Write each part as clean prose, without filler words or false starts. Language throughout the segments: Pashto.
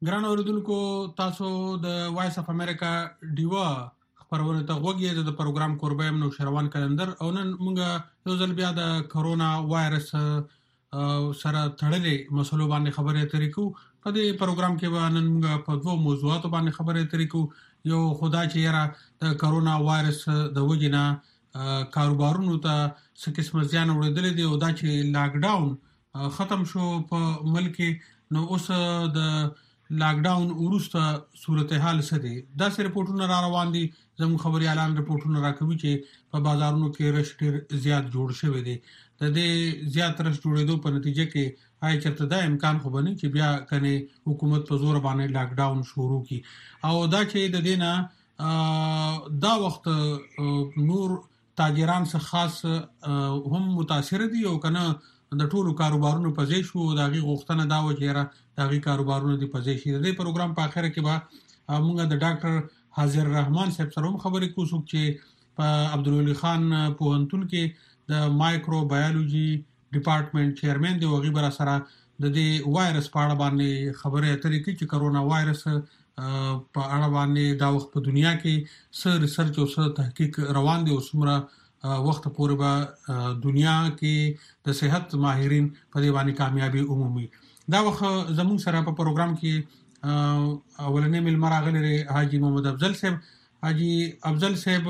ګران اوریدونکو، تاسو د وایس اف امریکا ډیوا خبرونه ته غوږی د پروګرام کوربه نو شروان کلندر او نن موږ یو ځل بیا د کرونا وایرس سره تړلې مسلو باندې خبرې اترې کوو. په دې پروګرام کې به نن موږ په دوه موضوعاتو باندې خبرې اترې کوو. یو خدا چې یاره د کرونا وایرس د وجنه کاروبارونو ته څه قسم زیان وړاندې دي او دا چې لاک ډاون ختم شو په ملک، نو اوس د لاک ډاون وروسته صورتحال څه دی؟ داسې رپورټونه را روان دي، زموږ خبريالان رپورټونه راکوي چې په بازارونو کې رش ډېر زیات جوړ شوی دی. د دې زیات رش جوړېدو په نتیجه کې آی چرته دا امکان خو بني چې بیا کني حکومت په زور باندې لاک ډاون شروع کی او دا چې د دینه دا وخت نور تاجران څخه خاص هم متاثر دي او کنه د ټولو کاروبارونو په ځای شو. د هغې غوښتنه دا وه چې یاره د هغې کاروبارونو دې په ځای شي. د دې پروګرام په اخره کې به موږ د ډاکټر حاضر رحمان صاحب سره هم خبرې کوو، څوک چې په عبدالولي خان پوهنتون کې د مایکرو بایولوژي ډپارټمنټ چیرمن دی. هغې به راسره د دې وایرس په اړه باندې خبرې اترې کوي چې کرونا وایرس په اړه باندې دا وخت په دنیا کې څه ریسرچ او څه تحقیق روان دی او څومره وخت پورې به دنیا کې د صحت ماهرین په دې باندې کامیابی عمومي. دا وخت زموږ سره په پروګرام کې اولنې ملمر راغلی حاجی محمد افضل صاحب. حاجی افضل صاحب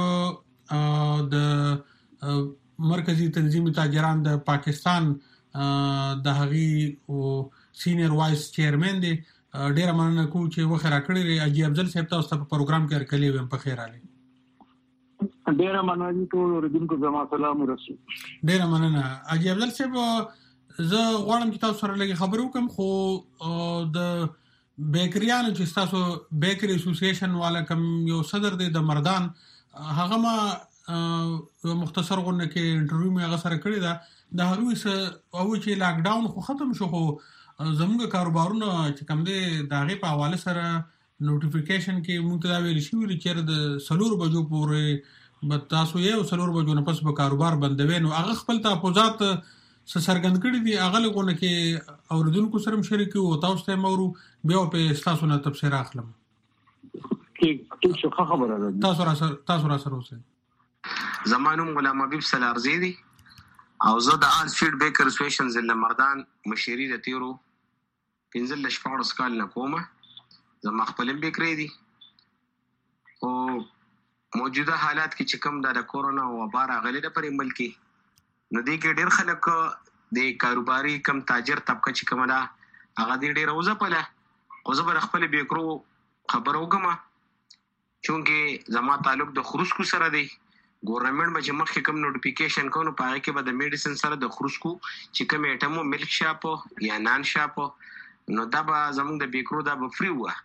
د مرکزی تنظیم تاجران د پاکستان د هغې سینیر وایس چیرمن دی. ډیره مننه کوم چې وخت راکړی. حاجی افضل صاحب تاسو ته په پروګرام کې هرکلی ویم. په خیر علي. ډیره مننه ټول اوریدونکو زما سلام ورسو. ډیره مننه حاجی افضل صاحب. زه غواړم چې تاسو سره لږ خبرې وکړم، خو د بیکریانو چې تاسو بیکری اسوسییشن والا کوم یو صدر دی د مردان، هغه ما مختصر غونډه کې انټرویو مې هغه سره کړې ده. د هغوی څه او چې لاک ډاون خو ختم شو، خو زموږ کاروبارونه چې کوم دی د هغې په حواله سره نوټیفیکیشن کې موږ ته دا ویل شوي دي چې د 4 بجو پورې به تاسو یو 4 بجو نه پس به کاروبار بندوي. نو هغه خپل تحفظات څرګند کړي دي. هغه لغونه کې اوریدونکو سره شریک او تاسو ته مورو بیا په تاسو نه تفسیر اخلم. کې څه خبره ده؟ تاسو را سره اوسئ. زمانوم غلام حبیب سلارزی دی او زه د آل فیډ بیکر اسوسییشن ضلع مردان مشري د تیرو 15 کال نه کومه. زما خپل بیکری دي او موجوده حالات کې چې کوم د کورونا وبا راغلي د پرې ملکی، نو دې کې ډېر خلک د کاروباري کم تاجر طبقه چې کومه ده هغه دې ډېر وځپله. خو زه به خپل بیکرو خبر وکړم چونکې زما تعلق د خروسکو سره دی. ګورنمنټ به چې مخکې کوم نوټیفیکیشن کوو نو په هغې کې به د میډیسن سره د خروسکو چې کوم ایټم ملک شاپ یا نان شاپ نو دا به زموږ د بیکرو دا به فری وه.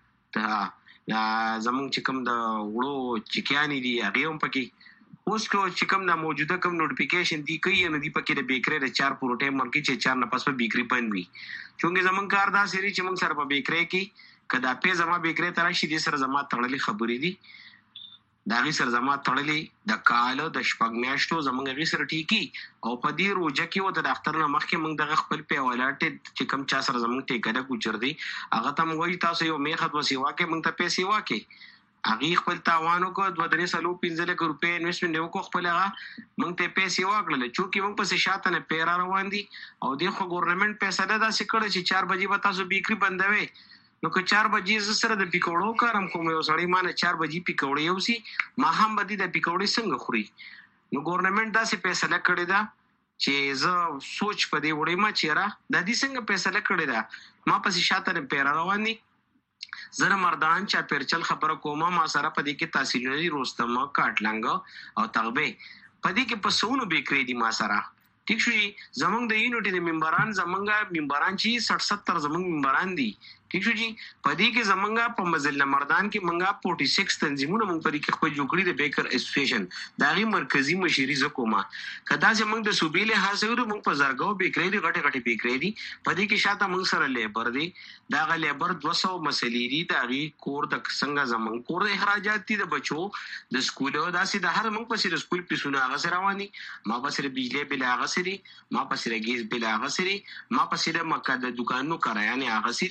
زموږ چې کوم د وړو چکیانې دي هغې هم پکې اوس که چې کوم د موجوده کوم نوټیفیکیشن دی کوي نو دي پکې د بیکرۍ د 4 پورو ټایم ورکوي چې 4 نه پس به بیکري بند وي. چونکې زموږ کار داسې دی چې موږ سره په بیکرۍ کې که دا پې زما بیکرۍ ته راشي دې سره زما تړلې خبرې دي، د هغې سره زما تړلې د کال د 6 میاشتو زموږ هغې سره ټیکي او په دې روژه کې ورته د اختر نه مخکې موږ دغه خپل پیوالاټې چې کوم چا سره زموږ ټیکه کوچر دی هغه ته موږ وایي تاسو یو میخه 2 سیوا کې موږ ته پیسې واکې. هغې خپل تاوان وکړو 2-3 لکه روپۍ انویسټمنټ یې وکړو، خپل هغه موږ ته پیسې واکړله. چونکې موږ پسې شاته نه پیرا روان دي او دې خو ګورنمنټ فیصله داسې کړې چې 4 بجې به تاسو بیکري بندوئ. نو که 4 بجې زه سره د پیکوړو کارم کوم یو سړی ما نه 4 بجې پیکوړې یوسي ما هم به دې د پیکوړې څنګه خوري. نو ګورنمنټ داسې فیصله کړې ده چې زه سوچ په دې وړی ما چې را د دې څنګه فیصله کړې ده. ما پسې شاته نه پیرا روان دي. زه مردان چا پیرچل خبره کومه، ما سره په دې کې تحصیلي روستم کاټلنګ او تغبه په دې کې په سونو بیکري دي ما سره. ٹھیک شو. زمونږ د یونټي د ممبران زمونږ ممبران چې 60-70 زمونږ ممبران دي. ٹھیک شو جی. په دې کې زمونږ په مزل مردان کې مونږه 46 تنظیمونه مونږ په دې کې خپل جوړ کړي د بیکر اسوسییشن د هغې مرکزي مشري زه کومه. که داسې مونږ د صوبې لحاظ وګورو مونږ په زرګو بیکرۍ دي، غټې بیکرۍ دي. په دې کې شاته مونږ سره لیبر دی، د هغه لیبر 200 مسلې دي. د هغې کور د څنګه زمونږ کور د اخراجات دي د بچو د سکولو داسې د هر مونږ پسې د سکول پیسونه هغسې روان دي. ما پسې د بجلی بل هغسې دي، ما پسې د ګیس بل هغسې دي، ما پسې د مکه د دوکانونو کرایانې هغسې دي.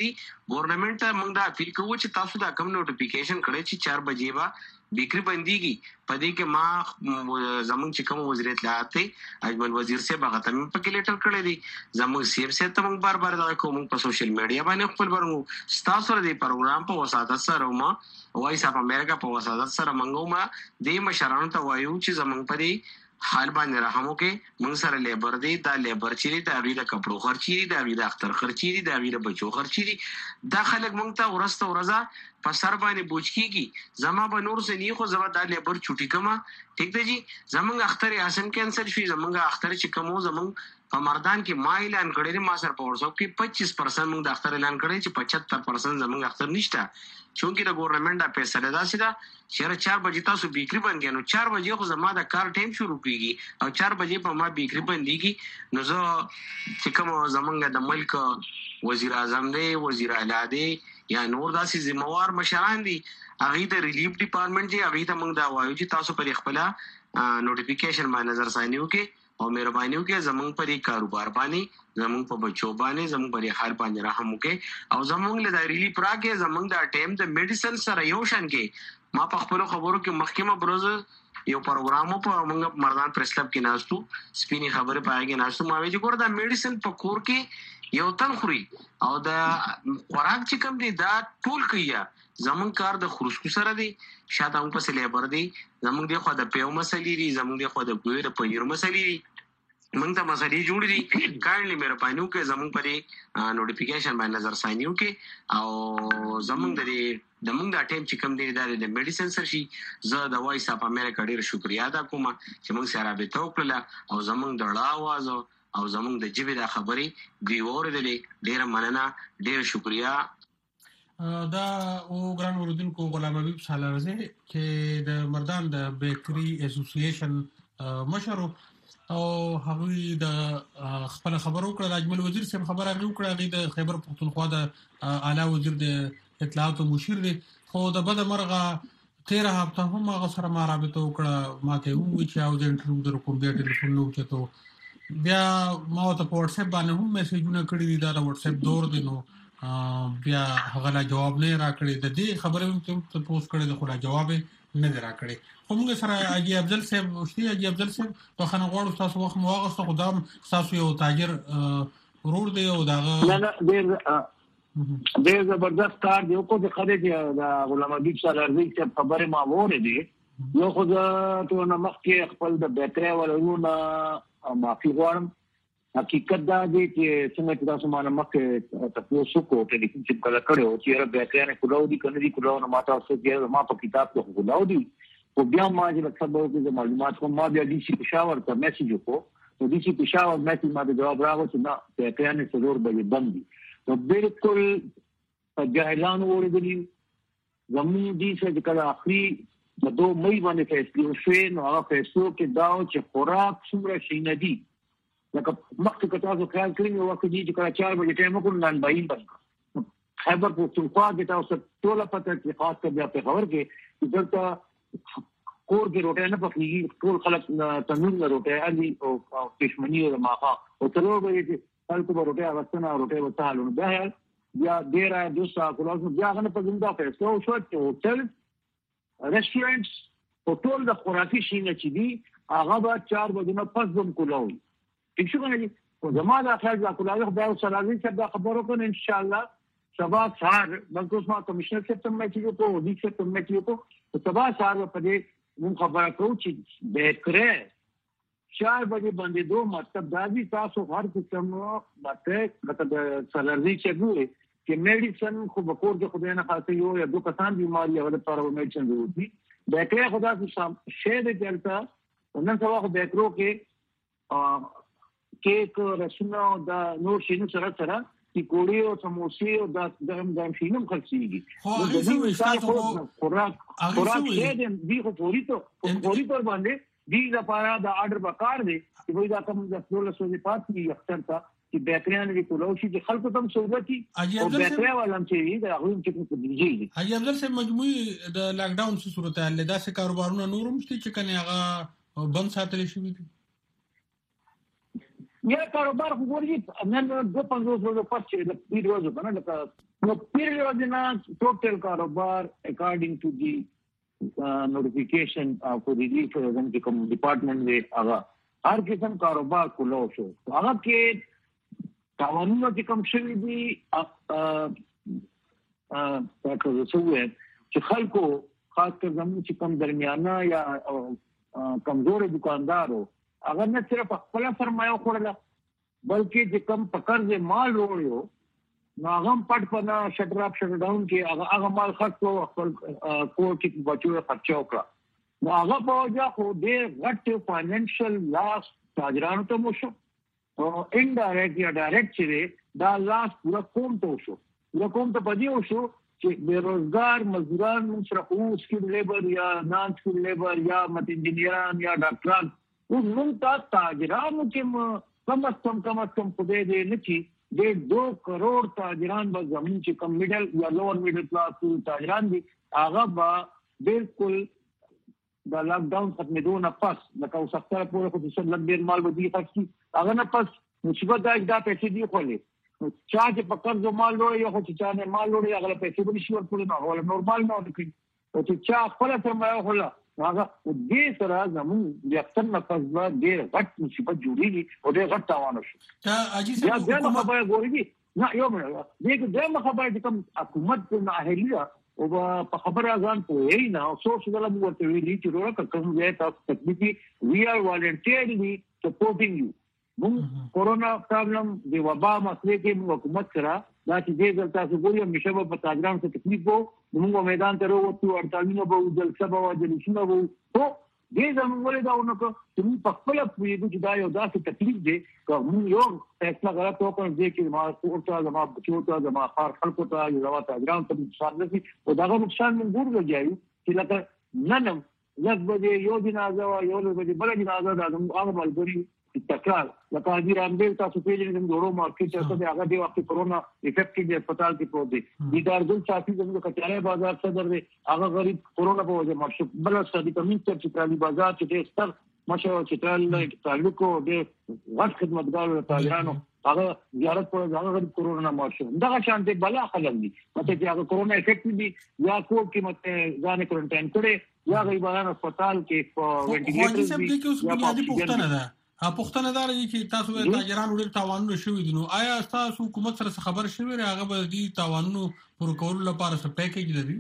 ګورنمنت ته موږ دا اپیل کوو چې تاسو دا کم نوټیفیکیشن کړئ چې 4 بجې به بیکری بنديږي. پدې کې ما زمونږ چې کوم وزیر اطلاعات دی اجمل وزیر صاحب هغه ته په کې لیټر کړی دی. زمونږ سیف صاحب ته موږ بار دا کوم په سوشل میډیا باندې خپل ورغو ستاسو سره د پروګرام په وساتت سره ما وایس اف امریکا په وساتت سره منغو ما د مشرانو ته وایو چې زمونږ پرې حال باندې رحمو کې موږ سره لیبر دی دا لیبر چې دا غي د کپړو خرچي دی دا غي د اختر خرچي دی دا غي د بچو خرچي دی دا خلک موږ ته ورسته ورځه په سر باندې بوج کیږي. زما به نور سه نه خو زما دا لیبر چټي کما ټیک دی جی زمونږ اختر یاسین کینسل شي زمونږ اختر چې کومو زمونږ په مردان کې ما اعلان کړی ما سره په ورسو کې 25% موږ د اختر اعلان کړی چې 75% زمونږ اختر نشته چونکی د ګورنمنت د فیصله دا سیده چې 4 بجې تاسو بیکری بندګی نو 4 بجې خو زما د کار ټایم شروع کیږي او 4 بجې په ما بیکری بنديږي نو زه چې کوم زمونږ د ملک وزیر اعظم دی وزیر اعلی دی یا نور داسې ذمہوار مشران دي هغه د ریلیف ډپارټمنټ دی هغه ته موږ دا وایو چې تاسو پر خپل نوټیفیکیشن باندې نظر ثانیو کې او مهربانيو کې زمونږ پرې کاروبار باندې زمونږ په بچو باندې زمونږ پرې حال باندې رحم وکړي او زمونږ له دایرلی پراکه زمونږ د ټیم د میډیسن سره یو شان کې ما په خپل خبرو کې محکمه بروز یو پروګرامو په موږ مردان پریس کلب کې ناستو سپینی خبره پایږي ناستو ما وی چې ګور دا میډیسن په کور کې یو تن خوري او دا خوراک چې کوم دی دا ټول کیه زمون کار د خرسکو سره دی شاته هم په لیبر دی زمون دی خو د پیو مسلې دی زمون دی خو د ګویر په پنیر مسلې دی موږ ته مسلې جوړې دي کایندلی مهرباني وکړئ زمونږ پرې نوټیفیکیشن باندې نظر ثاني وکړي او زمونږ د موږ د ټیم چې کوم دی د میډیسن سره شي زه د وایس اف امریکا ډیر شکریا ادا کوم چې موږ سره رابطه وکړه او زمونږ د اواز او زمونږ د جبې د خبرې دی اوریدلې ډیر مننه ډیر شکریا. دا او ګران اوریدونکو غلام حبیب سالارزی چې د مردان د بیکری اسوسییشن مشر او هغوی د خپل خبرو کړه اجمل وزیر صاحب خبره وکړه غي د خیبر پختونخوا د اعلی وزیر د اطلاعات او مشیر دی خو د بده مرغه 13 هفته هم هغه سره ما رابطه وکړه ماته وی چې او د انټرویو در کوم بیا ټلیفون نو چته بیا ما ته په واتس اپ باندې هم میسجونه کړی دي دا د واتس اپ دور دی نو بیا هغه لا جواب نه راکړي د دې خبرې ته پوسټ کړی د خلا جواب نه راکړي خو موږ سره اجي افضل صاحب وشتي اجي افضل صاحب په خنه غواړو تاسو وخت مواغسته خدام تاسو یو تاجر ورور دی او داغه نه ډېر زبردست کار دی کو د خره دی د غلام حبیب سالارزی چې خبره ما وره دی یو خو ته نه مخکې خپل د بیکری ولونه معافي غواړم حقیقت دا دی چې څنګه تاسو باندې مخکې تاسو کو ته د چې کله کړو چې بیکری نه کولو دي کنه دي کولو نه ماته اوسه چې ما په کتاب کې کولو دي او بیا ما چې خبرو کې معلومات کوم ما بیا دي چې پېښور ته میسج وکړو نو دي چې پېښور میسج ما د جواب راغو چې نه بیکری نه څلور بجې بند دي نو بالکل جاهلان وړي زموږ دي چې کله اخري د 2 مې باندې فیصله وشوه نو هغه فیصلو کې دا چې خوراک څومره شي نه دي لکه مخکې تاسو خیال کړئ وخت دي چې کله 4 بجې ټایم وکړو نن باندې بند خیبر پختونخوا د تاسو ټول پته کې خاص کر بیا په خبر کې دلته کور کې روټه نه پخېږي ټول خلک تنور نه روټه علي او پښمنی او ماخه او تلو به چې خلک به روټه واستنه روټه وتهالو بیا ډیر دوسه کولو بیا غنه په زنده فیصله شو چې هوټل ریسټورانټس او ټول د خوراکي شینه چې دي هغه به 4 بجې نه پس هم کولو ټیک شو کنه او زموږ د خیال ځکه کولو خدای سلامي چې دا خبرو کنه ان شاء الله سبا سهار بلکې ما کمشنر صاحب ته مې چې کو دي چې ته مې کو سبا سهار په دې مون خبره کوم چې بیکری 4 بجې باندې دوه مطلب دا دي تاسو هر قسم ماته د سالارزی چې ګوري چې میډیسن خو به کور کې خدای نه خاصه یو یا دوه کسان بیماری هغه لپاره میډیسن ضروري بیکری خدا څخه شه دې چلتا نن سبا خو بیکرو کې کیک رسونه دا نور شینو سره چې کوړی او سموسي او د شینم خرڅيږي خو هغه څه خوراک دې دی خو پوری پر باندې دې لپاره دا آرډر وکړ دی چې وای دا کوم د فلور سوزي پاتې اختر ته چې بیکریان لري کولو چې خلکو ته سہولتي او بیکری ولهم چې دا غوښتل چې په دیږي حاجی افضل صاحب مجموعي د لاک ډاون څخه صورت حال دا څه کاروبارونه نورم شته چې کنه هغه بند ساتل شي دي یا کاروبار خو ورګي نن 2-5 ورځې پاتې د پیډ ورځې کنه نو پیریډ نه ټوټل کاروبار اکارډینګ ټو دی نوټیفیکیشن اف ریلیف کوم ډپارټمنٹ دی هغه هر قسم کاروبار کولو شو هغه کې قوانینو چې کوم شوی دي تاسو څه چې خلکو خاص کر زموږ چې کوم درمیانه یا کمزور دکاندارو هغه نه صرف خپل سرمایه خوړله بلکې چې کوم پکړ دې مال وروړو نو هغه پټ پنا شټر اپ شټر ډاون کې هغه مال خرڅو خپل کور کې بچو خرچ وکړه نو هغه په وجه خو دې غټ فاینانشل لاس تاجرانو ته مو شو او انډایرکټ یا ډایرکټ چې دا لاس پورا کوم ته شو پدې وشو چې بیروزګار مزدوران سره او سکیل لیبر یا نان سکیل لیبر یا مت انجینران یا ډاکټران او موږ تاجرانو کې کم از کم په دې نه چې 2 کروڑ تاجران به زمون چې کم میډل یا لوور میډل کلاس تاجران دي هغه به بالکل د لاک ډاون ختمېدو نه پس لکه اوس اختر پورې خو څه لږ ډېر مال به دي خرڅي هغه نه پس مصیبت دا پیسې دی خولې چا چې په قرض مال لوړي یا خو چې چا نه مال لوړي هغه پیسې به نشي ورکول نو هغه نورمال نه وکړي او چې چا خپل سرمایه خوله هغه دې سره زمون د اکثر نه پس به ډېر غټ مصیبت جوړیږي او ډېر غټ تاوان شي دا عجیب څه کومه خبره ګوري نه یو مې دې کومه خبره چې کوم حکومت په اهلیه او په خبره ځان کوی نه او څو څه دلته ورته ویلي چې ورته کوم ځای تاسو تکلیفي وی آر والنټیرلی سپورټینګ یو موږ کورونا پرابلم د وبا مسلې کې موږ حکومت سره دا چې دې تاسو ګورئ مشه په تاجرانو څخه تکلیف وو موږ میدان ته وروته ورتاوینه به جلسه به جلسونه وو او دې زموږ ولې دا ونکو چې موږ په خپل پوهېږو چې دا یو داسې تکلیف دی که موږ یو فیصله غلط وکړو چې ما ورته زما بچو ته زما خلکو ته زما تاجرانو ته نقصان رسي او دغه نقصان موږ ګورځو چې لکه نن لږ بجې یو جنازه یو بجې بل جنازه دا هغه ملګري تکرار لکه حاجی رامدیل تاسو پیژنئ د ډورو مارکیټ څخه د هغه د وخت کورونا افیکټ کې د هسپتال کې پروت دی دیدارګل صافي زموږ کچاره بازار صدر دی هغه غریب کورونا په وجه مړ شو بل صدیق امین چې ترالي بازار چې ستر مشه چې تعلق د وخت خدمتګار تاجرانو هغه زیارت پر هغه غریب کورونا مړ شو دا شانته بلا خلک دي مته چې هغه کورونا افیکټ دي یا کوم کې مته ځان کوارنټاین کړي یا غریبانو هسپتال کې وینټیلیټر دي پوښتنه دا لري چې تاسو د تاجرانو ډېر تاوانونه شوي دي نو آیا تاسو حکومت سره خبر شوی دی هغه به د تاوانونو پر کولو لپاره څه پیکیج لري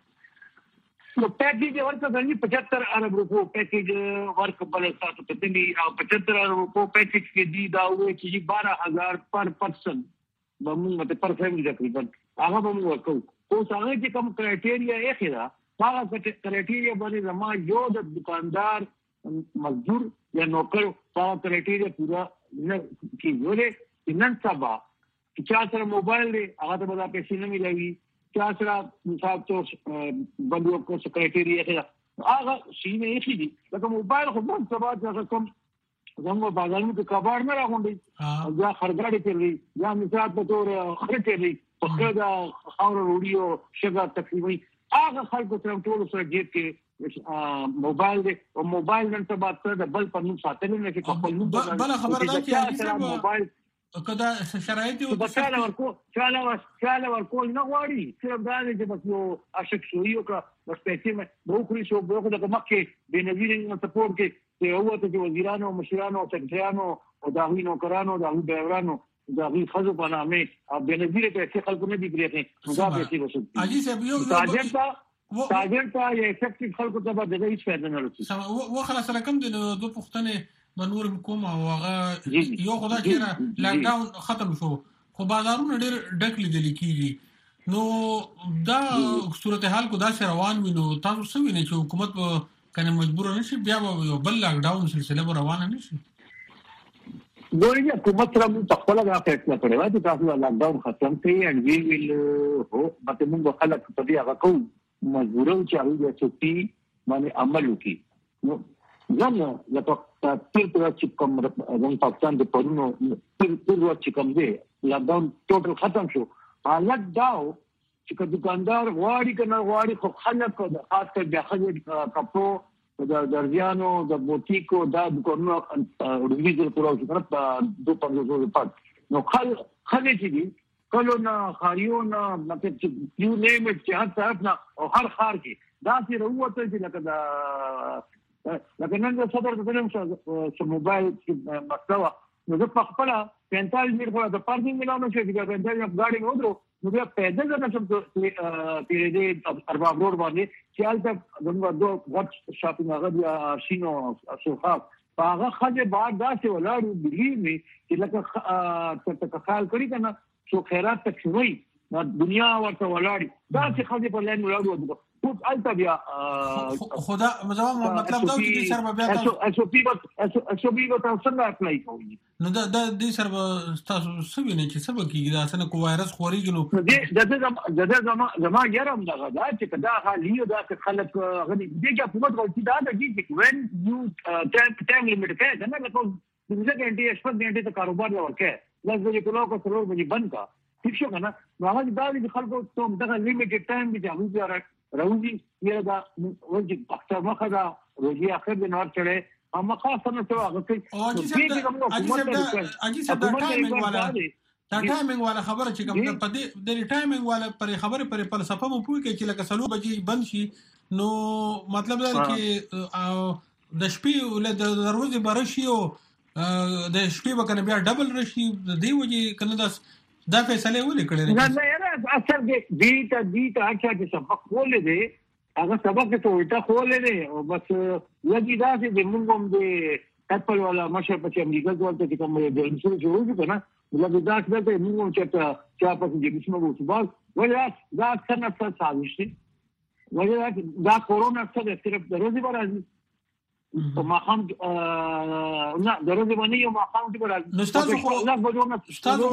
نو پیکیج ورته د 75 ارب روپو پیکیج ورکبل تاسو ته دی او 75 ارب روپو پیکیج کې دی دا وایي چې 12000 پر پرسن بمو ته پر فیملی تقریبا هغه به ورکو او څنګه چې کوم کرایټیریا یې خلا هغه کرایټیریا باندې زما یو د دکاندار مزدور یا نوکر په کرایټیریا پورا نه کیږي نن سبا چې چا سره موبایل دی هغه ته به پیسې نه ملوي چا سره مثال تو بندو کو کرایټیریا هغه شي نه شي دي لکه موبایل خو نن سبا څنګه کوم زموږ بازارونو کې کباړ نه راغونډي یا خرګاړي تیری یا مثال په تور خرڅېږي په دا خاور وړيو شګه تقریبا هغه خلکو سره ټول سره جیب کې موبایل دی او موبایل نن ته بعد څه د بل په نوم ساتل نه کې خپل نوم بل خبر دا چې موبایل کدا شرایط او چاله ورکول نه غواړي صرف دا چې بس یو اشک شوی او کا بس پیسې مې به خوري شو به خو د مکه د نظیر سپورټ کې هو ته وزیرانو مشرانو او سکرټریانو او داوی نوکرانو داوی ډرایورانو داوی خزو په نامه او د نظیر پیسې خلکو نه دی بریښي دا پیسې وسو اجي صاحب یو تاجر ته یې افیکټیو خلکو ته به د هیڅ فائدہ نه رسي و خلاص رقم د دوه پښتنې بنور کوم او هغه یو خدای چې لاک ډاون ختم شو خو بازارونه ډېر ډک لیدل کیږي نو دا صورتحال کو دا روان وینو تاسو څه وینئ چې حکومت کنه مجبور نشي بیا یو بل لاک ډاون سلسله روانه نشي ګورئ حکومت سره په خپل غا فیصله کړې و چې تاسو لاک ډاون ختم کړئ ان وی ویل هو مته موږ خلک په دې هغه کوو مجبورو چې هغه د چټي باندې عمل وکړي نو ځنه لکه تیر چې کوم زموږ پاکستان د پرونو تیر چې کوم دی لاک ډاون ټوټل ختم شو حالت داو چې دکاندار غواړي کنه غواړي خو خلک خاص کر د خځې کپو د درځانو د بوتیکو د دکانونو ورېږي پورا چې کنه په 2-5 ورځې پات نو خلک چې دي کلونه خاریونه مطلب یو نیم اټ چې هر طرف نه او هر خار کې دا چې وروته چې لکه نن د صدر د فلم چې موبایل کې مستوى نو زه په خپل 45 منټ خو د پارکینګ ملانو چې د 45 غاډي مو درو نو بیا پیدل نه شم تیرې دې ارباب روډ باندې چې البته دغه دوه غټ شاپینګ هغه د شینو سوفا هغه خځه بعد دا چې ولاړو بلیو می چې لکه تکخال کړی کنه سو خیرات تک شوی دنیا ورته ولاړی دا چې خځه په لین ولاړو ټول البته بیا خدا مطلب دا چې سر بیا تاسو SOP به تاسو څنګه اپلای کوئ نو دا دې سر تاسو سوي نه چې سبا کېږي دا څنګه کو وایرس خوريږي نو دغه زما یارم دغه دا چې دا حالیو دا خلک غني دغه حکومت ولې دا د چې when you time limit کې دا نه کوم دغه غنټي شپږ غنټې ته کاروبار ورکه لږ دې کولو کو څلور بجې بند کا ٹھیک شو کنه نو هغه دا د خلکو ته دغه لیمیټډ ټایم کې هغه راوځي یره دا ورځي اکثر مخه دا روزي اخر د نور چړې اما خاصه نه څه هغه کوي اجي سب دا ټایمینګ والا خبره چې کوم په دې د ټایمینګ والا پر خبره پر فلسفه مو پوي کې چې لکه سلو بجې بند شي نو مطلب دا کې د شپې ول د ورځې برشي او د شپې وکنه بیا ډبل رشي د دی وجې کنه دا فیصله ولې کړې نه یاره اثر دې ته اچھا چې سبق کولې دي هغه سبق ته وټه کولې دي او بس لګي دا چې موږ هم دې اپل ولا مشه په امریکا ورته چې کوم د انسان جوړ کنه لګي دا چې موږ هم چې چا په دې کې موږ وسبال ولا دا څنګه څه سازش دي ولا دا کورونا څه صرف د ورځې راځي په ماخام نه درځي باندې یو ماخام کې راځي نو تاسو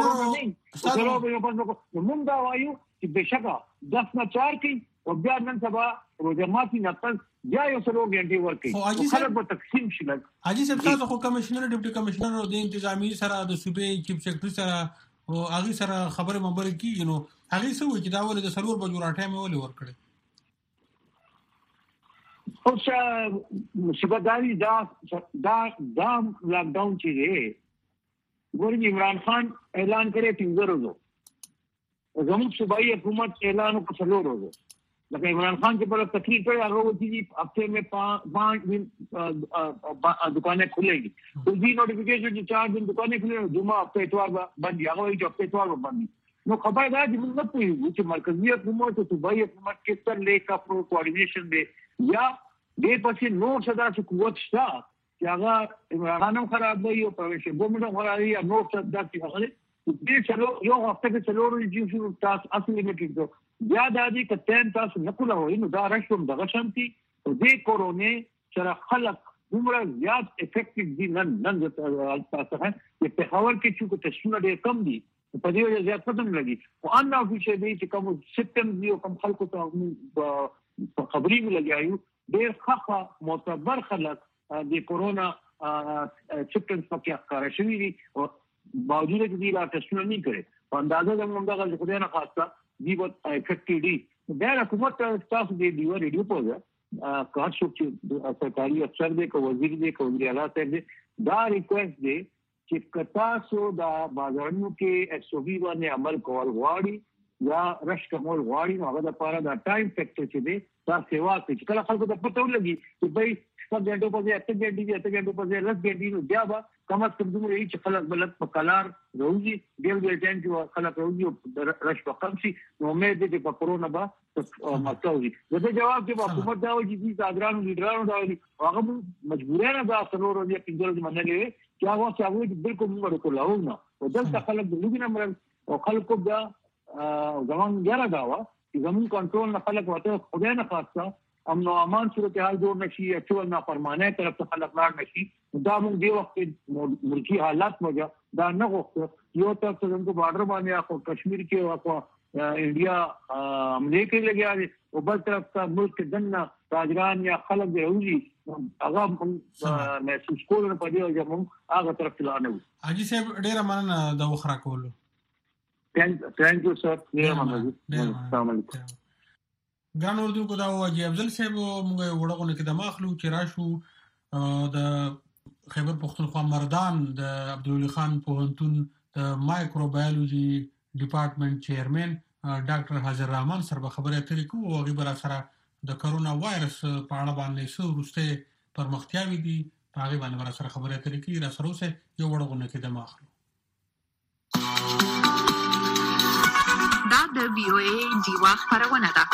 کمشنر موږ دا وایو چې بشکا 10 نه 4 کې او بیا نن سبا روزماتي نه پس بیا یو څلور غنټې ورکې خلک به تقسیم شي حاجی صاحب تاسو خو کمشنر ډیپټي کمشنر او د انتظامی سره د صوبې چیف سیکرټري سره او هغه سره خبره مبر کیږي نو هغه څه وایي چې دا ول د سلور بجو راټه مې ول ورکړي اوس شبداري دا لاک ډاون چې دی ګورې عمران خان اعلان کړی 3 ورځې زموږ صوبایي حکومت اعلان وکړ 4 ورځې لکه عمران خان چې په تقریر کړی هغه وایي چې هفته में 5 दुकानें खुलेगी उस दिन नोटिफिकेशन چې 4 दिन दुकानें खुलेगी जुमा हफ्ते इतवार बंद या वही जो हफ्ते इतवार बंद نو خبر دا چې موږ نه پوهیږو چې مرکزی حکومت او صوبایي حکومت کې څه لیکا پرو کوارډینیشن دی یا دې پسې نور څه داسې قوت شته چې هغه عمران خراب دی او پرویش ګومډ خراب دی یا نور څه داسې هغه دې چلو یو هفته کې چلو ورځې چې تاسو اصلي لیمیټ دو بیا د دې کتن تاسو نه کوله وای نو دا رښتوم دغه شانتي او دې کورونه سره خلک عمره زیات افیکټیو دي نن تاسو چې په خبر کې چې تشونه ډېر کم دي په دې وجه زیات پته نه لګي او ان افیشل دي چې کوم سیستم دی او کوم خلکو ته خبري لګیایو ډېر ښه معتبر خلک د کورونا سیمپټمز پکې ښکار شوي دي او باوجود دې لا تشونه نه کړي په اندازه زموږ دغه خدای نه خاصه دی وت افیکټډ دي دا حکومت تاسو دې دی ریډیو پوزه کار شو چې سرکاري افسر دې کو وزیر دې کو وزیر اعلی صاحب دې دا ریکوست دې چې کتا سو دا بازارونو کې SOP باندې عمل کول غواړي یا رش کول غواړي هغه د لپاره دا ټایم فیکټر چې دی دا سیوا کوي کله خلکو ته پته ولګي چې بھئی څنګه غنټو په ځای اته غنټې په ځای لږ غنټې نو بیا به کم از کم دومره چې خلک بلک په کلار روزي ډېر ټایم چې خلک روزي او رش په کم شي نو امید دې په کورونا به ماتوي زه جواب کې حکومت دا وایي چې صادرانو لیډرانو دا وایي هغه مجبورانه دا څلور ورځې پنځه ورځې منلې چې هغه بالکل موږ وکړو نو او دلته خلک د لوګي نمبر او خلکو دا زمون ګره دا و چې زمون کنټرول نه خلک وته خدای نه خاصه امن او امان صورتحال جوړ نشي اچول نه فرمانه طرف ته خلک لاړ نشي دا موږ دی وخت ملکی حالات موجه دا نه غوښتو یو طرف ته زموږ بارډر باندې اخو کشمیر کې او انډیا عمله کې لګیا دي او بل طرف ته ملک دنه تاجران یا خلک دی روزي هغه محسوس کول نه پدې او موږ هغه طرف ته لاړو حاجی صاحب ډیر مننه د وخرا کولو thank you sir ډیر مننه السلام علیکم ګران اردو کو دا واجی افضل صاحب موږ وړغونه کې د ماخلو چې راشو د خیبر پختونخوا مردان د عبدالولي خان پوهنتون د مایکروبیولوژي ډپارټمنټ چیرمن ډاکټر حاضر رحمان سره خبرې اترې کوو او غیبر سره د کرونا وایرس په اړه باندې څه وروسته پرمختیاوي دي په هغه باندې سره خبرې اترې کوي را سره اوسه یو وړغونه کې د ماخلو دا د VOA ډیوا خبرونه ده.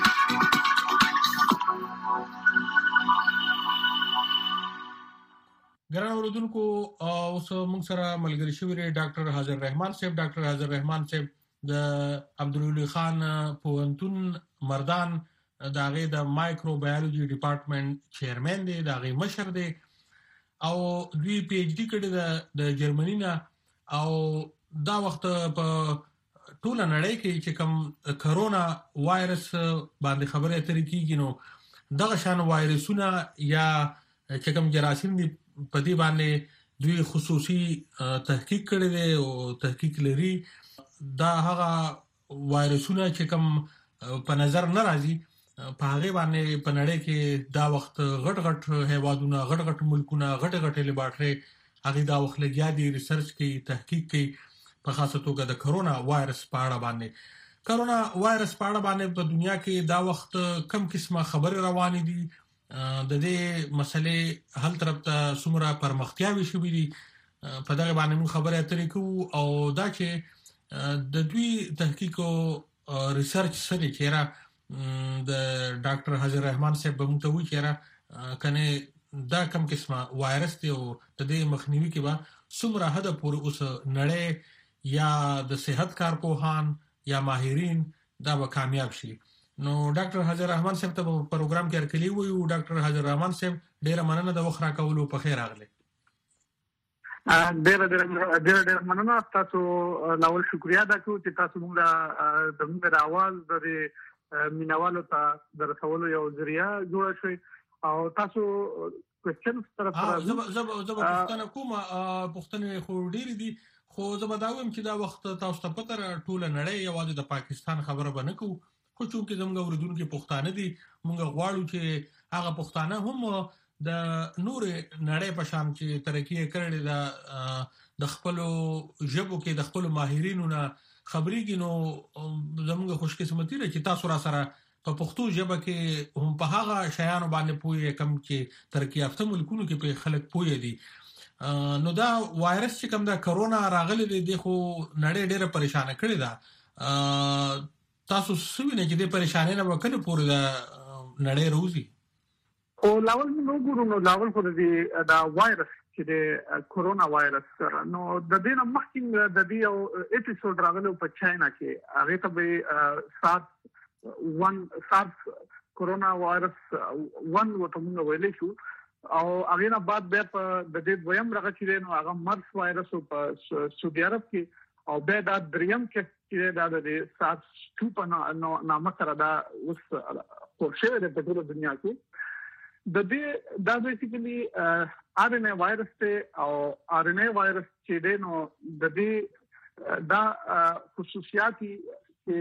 ګران اوریدونکو اوس موږ سره ملګری شوی دی ډاکټر حاضر رحمان صاحب. ډاکټر حاضر رحمان صاحب د عبدالولي خان پوهنتون مردان د هغې د مایکروبیولوژي ډپارټمنټ چیرمن دی، د هغې مشر دی او دوی پی ایچ ډي کړی د جرمني نه او دا وخت په ټوله نړۍ کې چې کوم کرونا وایرس باندې خبرې اترې کیږي نو دغه شان وایرسونه یا چې کوم جراثیم دي په دې باندې دوی خصوصي تحقیق کړی دی او تحقیق لري. دا هغه وایرسونه چې کوم په نظر نه راځي په هغه باندې په نړۍ کې دا وخت غټ غټ هیوادونه غټ غټ ملکونه غټ غټ لیبارټري هغه دا وخت لګیا دي ریسرچ کوي تحقیق کوي په خاصه توګه د کرونا وایرس په اړه باندې. کرونا وایرس په اړه باندې په دنیا کې دا وخت کم قسمه خبرې روانې دي د دې مسلې حل طرف ته څومره پرمختیاوي شوې دي په دغه باندې موږ خبرې اترې کوو او دا چې د دوی تحقیق او ریسرچ سره چیرې د ډاکټر حاضر رحمان صاحب به موږ ته وایي چیرې کنه دا کم قسمه وایرس دی او د دې مخنیوي کې به څومره حد پورې اوس نړۍ یا د صحت کارپوهان یا ماهرین دا به کامیاب شي. نو ډاکټر حاضر رحمان صاحب ته په پروګرام کې ارکلی وایو. ډاکټر حاضر رحمان صاحب ډیره مننه د وخت راکولو، په خیر راغلی. ډیره مننه تاسو لاول شکریا دا کوم چې تاسو موږ د اواز د مینوالو ته درسولو یو ذریعہ جوړ شوي او تاسو کوېسچن طرف زه پوښتنه کوم. پوښتنې خو ډېرې دي خو زه به دا وایم چې دا وخت تاسو ته پته ټوله نړۍ یوازې د پاکستان خبره به نه کوو خو چونکې زموږ اوریدونکي پښتانه دي موږ غواړو چې هغه پښتانه هم د نورې نړۍ په شان چې ترقي کړې ده د خپلو ژبو کې د خپلو ماهرینو نه خبرېږي. نو زموږ خوش قسمتي ده چې تاسو را سره په پښتو ژبه کې هم په هغه شیانو باندې پوهې کم چې ترقي یافته ملکونو کې په خلک پوهې دي. نو دا وایرس چې کوم دا کرونا راغلی دی خو نړۍ ډېره پریشانه کړې ده. تاسو سوینه چې د پریشانې نه وکړي پورې دا نړۍ روزي او لاول نو ګورو نو لاول خو دا وایرس چې د کرونا وایرس نو د دې نه مخکې د دې یو اپیسوډ راغلی په چاینا کې هغه ته به سارس کرونا وایرس 1 وته موږ ویلې شو او هغه نه بعد بیا په د دې دویم راغی چې نو هغه مرس وایرس په سعودي عرب کې او بیا دا دریم کې چې دا د سارس 2 په نامه سره دا اوس خورشه ده په ټول دنیا کې د دې دا بیسیکلی آر ان اے وایرس ته او آر ان اے وایرس چې دی نو د دې دا خصوصیات چې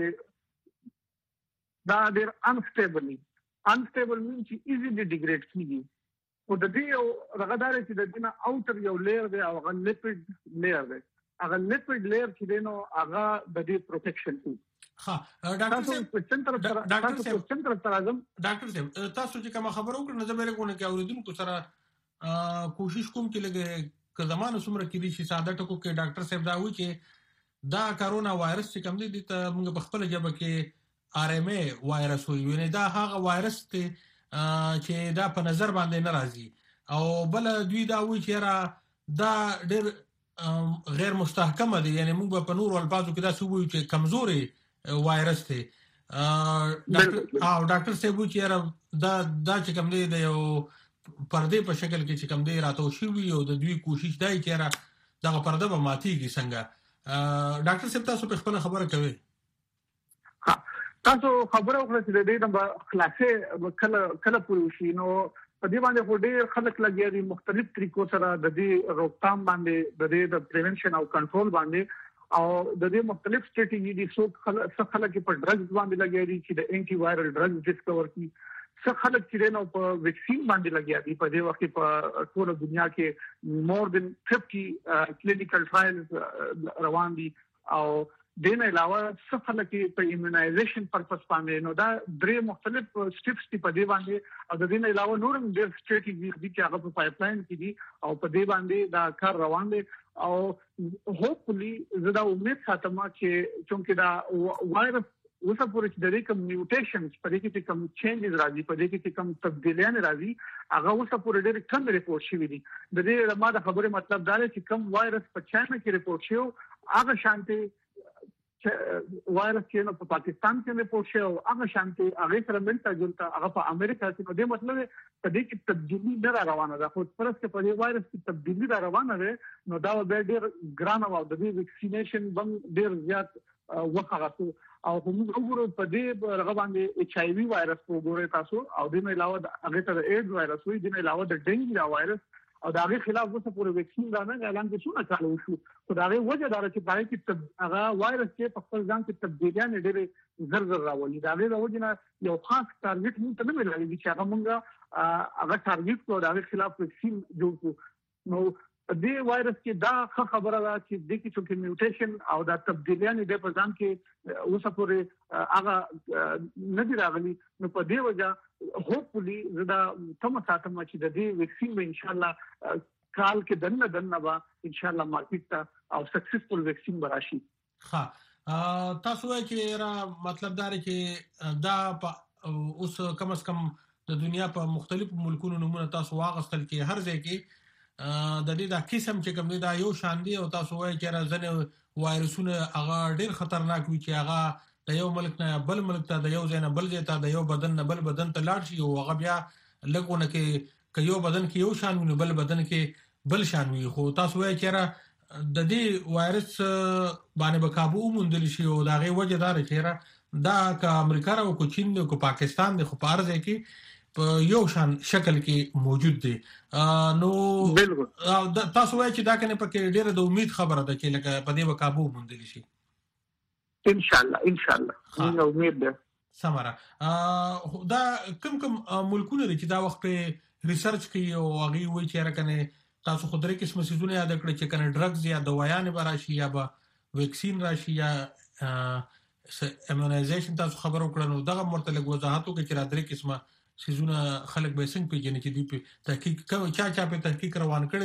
دا ډېر انسټیبل مین چې ایزیلی ډیګریډ کیږي او د دې یو رغدار چې د دې نه اوټر یو لیر دی او هغه لیپید لیر دی. هغه لیپید لیر چې دی نو هغه د دې پروټیکشن کوي. ها ډاکټر صاحب تاسو چې کوم خبرو کړو نه زبېره کوونه کې اوریدونکو سره کوشش کوم چې لګي که زمانه څومره کې دي چې ساده ټکو کې ډاکټر صاحب دا وایي چې دا کرونا وایرس چې کوم دی ته موږ په خپل ژبه کې آر ام اے وایرس وایو نه دا هغه وایرس ته چې دا په نظر باندې نه راځي او بل دوی دا وایي چې دا ډېر غیر مستحکم دي یعنی موږ په نور الفاظو کې دا څه وایو چې کمزوري وایرس دی. ډاکټر صاحب چې دا چې کوم دی د یو پردې په شکل کې چې کوم دی راته شوی او د دوی کوشش دی چې دا پرده به ماتيږي څنګه. ډاکټر صاحب تاسو په خپل خبره کوي. تاسو خبره وکړه چې د دې د خلاصې کله پوری شي نو په دې باندې خو ډېر خلک لګیا دي مختلف طریقو سره د دې روکثام باندې د دې د پریونشن او کنټرول باندې او د دې مختلف سټریټیجی دي څو خلک په ډرګز باندې لګیا دي چې د انټي وایرل ډرګز ډیسکور کړي څو خلک چې نو په ویکسین باندې لګیا دي په دې وخت په ټول دنیا کې مور دین 50 کلینیکل ټرایلز روان دي او دین علاوه څه خلک په ایمونایزیشن پرپس باندې نو دا درې مختلف سټیپس په دې باندې او د دین علاوه نورم ډېر سټریټیجی دي چې هغه په پایپ لاین کې دي او په دې باندې دا کار روان دي او هوپفلی زه دا امید ساتم چې چونکه دا وایرس اوسه پورې چې د دې کوم میوټیشنز په دې کې کوم چینجز راځي په دې کې کوم تبدیلیان راځي هغه اوسه پورې ډېر کم ریپورت شوی دي د دې ما د خبره مطلب دا دی چې کوم وایرس په چاینا کې ریپورت شو هغه شانتي وایرس چې په پاکستان کې ریپورت شو هغه شانتي هغه سره ملته جوړه هغه په امریکا کې په دې مطلب په دې کې تبدیلی نه روانه ده خو پرس کې په دې وایرس کې تبدیلی روانه ده نو دا به ډېر ګران او د دې ویکسینیشن بم ډېر زیات وخت او موږ وګورو په دې رغه باندې ایچ آی وی وایرس وګورئ تاسو او د نه علاوه هغه ته ایډز وایرس وي د نه علاوه د ډینګي وایرس او دا غي خلاف وسه پورې ویکسین دا نه اعلان کې څونه کال وشو خو دا غي وجه دا چې پای کې هغه وایرس چې په خپل ځان کې تبدیلیان ډېر زر راولي دا غي د وجه یو خاص ټارګټ موږ ته نه ملایي چې هغه موږ هغه ټارګټ کو دا غي خلاف ویکسین جوړ کو نو دې وایرس کې دا خبره ده چې د کې چې میوټیشن او دا تبدیلیان د په ځان کې اوسه پورې هغه نه دی راغلي نو په دې وجه هوپفلی زدا تم ساتم چې د دې ویکسین به ان شاء الله کال کې دنه با ان شاء الله مارکیټ ته او سکسسفل ویکسین براشي ها تاسو وایي چې را مطلب دا دی چې دا اوس کم از کم د دنیا په مختلفو ملکونو نمونه تاسو واغستل کې هر ځای کې د دې د قسم چې کوم دا یو شان دی او تاسو وایي چې راځنه وایرسونه هغه ډېر خطرناک وي چې هغه د یو ملک نه بل ملک ته د یو ځای نه بل ځای ته د یو بدن نه بل بدن ته لاړ شي او هغه بیا لګونه کې یو بدن کې یو شان وي بل بدن کې بل شان وي خو تاسو وایي چې د دې وایرس باندې به قابو موندل شي او دا غي وجه دار چې دا ک امریکا او کو چین او کو پاکستان د خو پارځ کې په یو شان شکل کې موجود دي نو تاسو وایي چې دا کنه پکې ډېر د امید خبره ده چې لکه په دې وقابو موندل شي ان شاء الله موږ امید ده سمره دا کوم ملکونه چې دا وخت په ریسرچ کوي او هغه وایي چې راکنه تاسو خو درې قسم سيزونه یاد کړئ چې کنه ډرګز یا دوايان براشي یا به ویکسین راشي یا ایمونایزیشن تاسو خبرو کړنو دغه مرتلګ وضاحتو کې چې را درې قسمه سيزونه خلک به څنګه پیژني چې دی په تحقیق چا په تحقیق روان کړي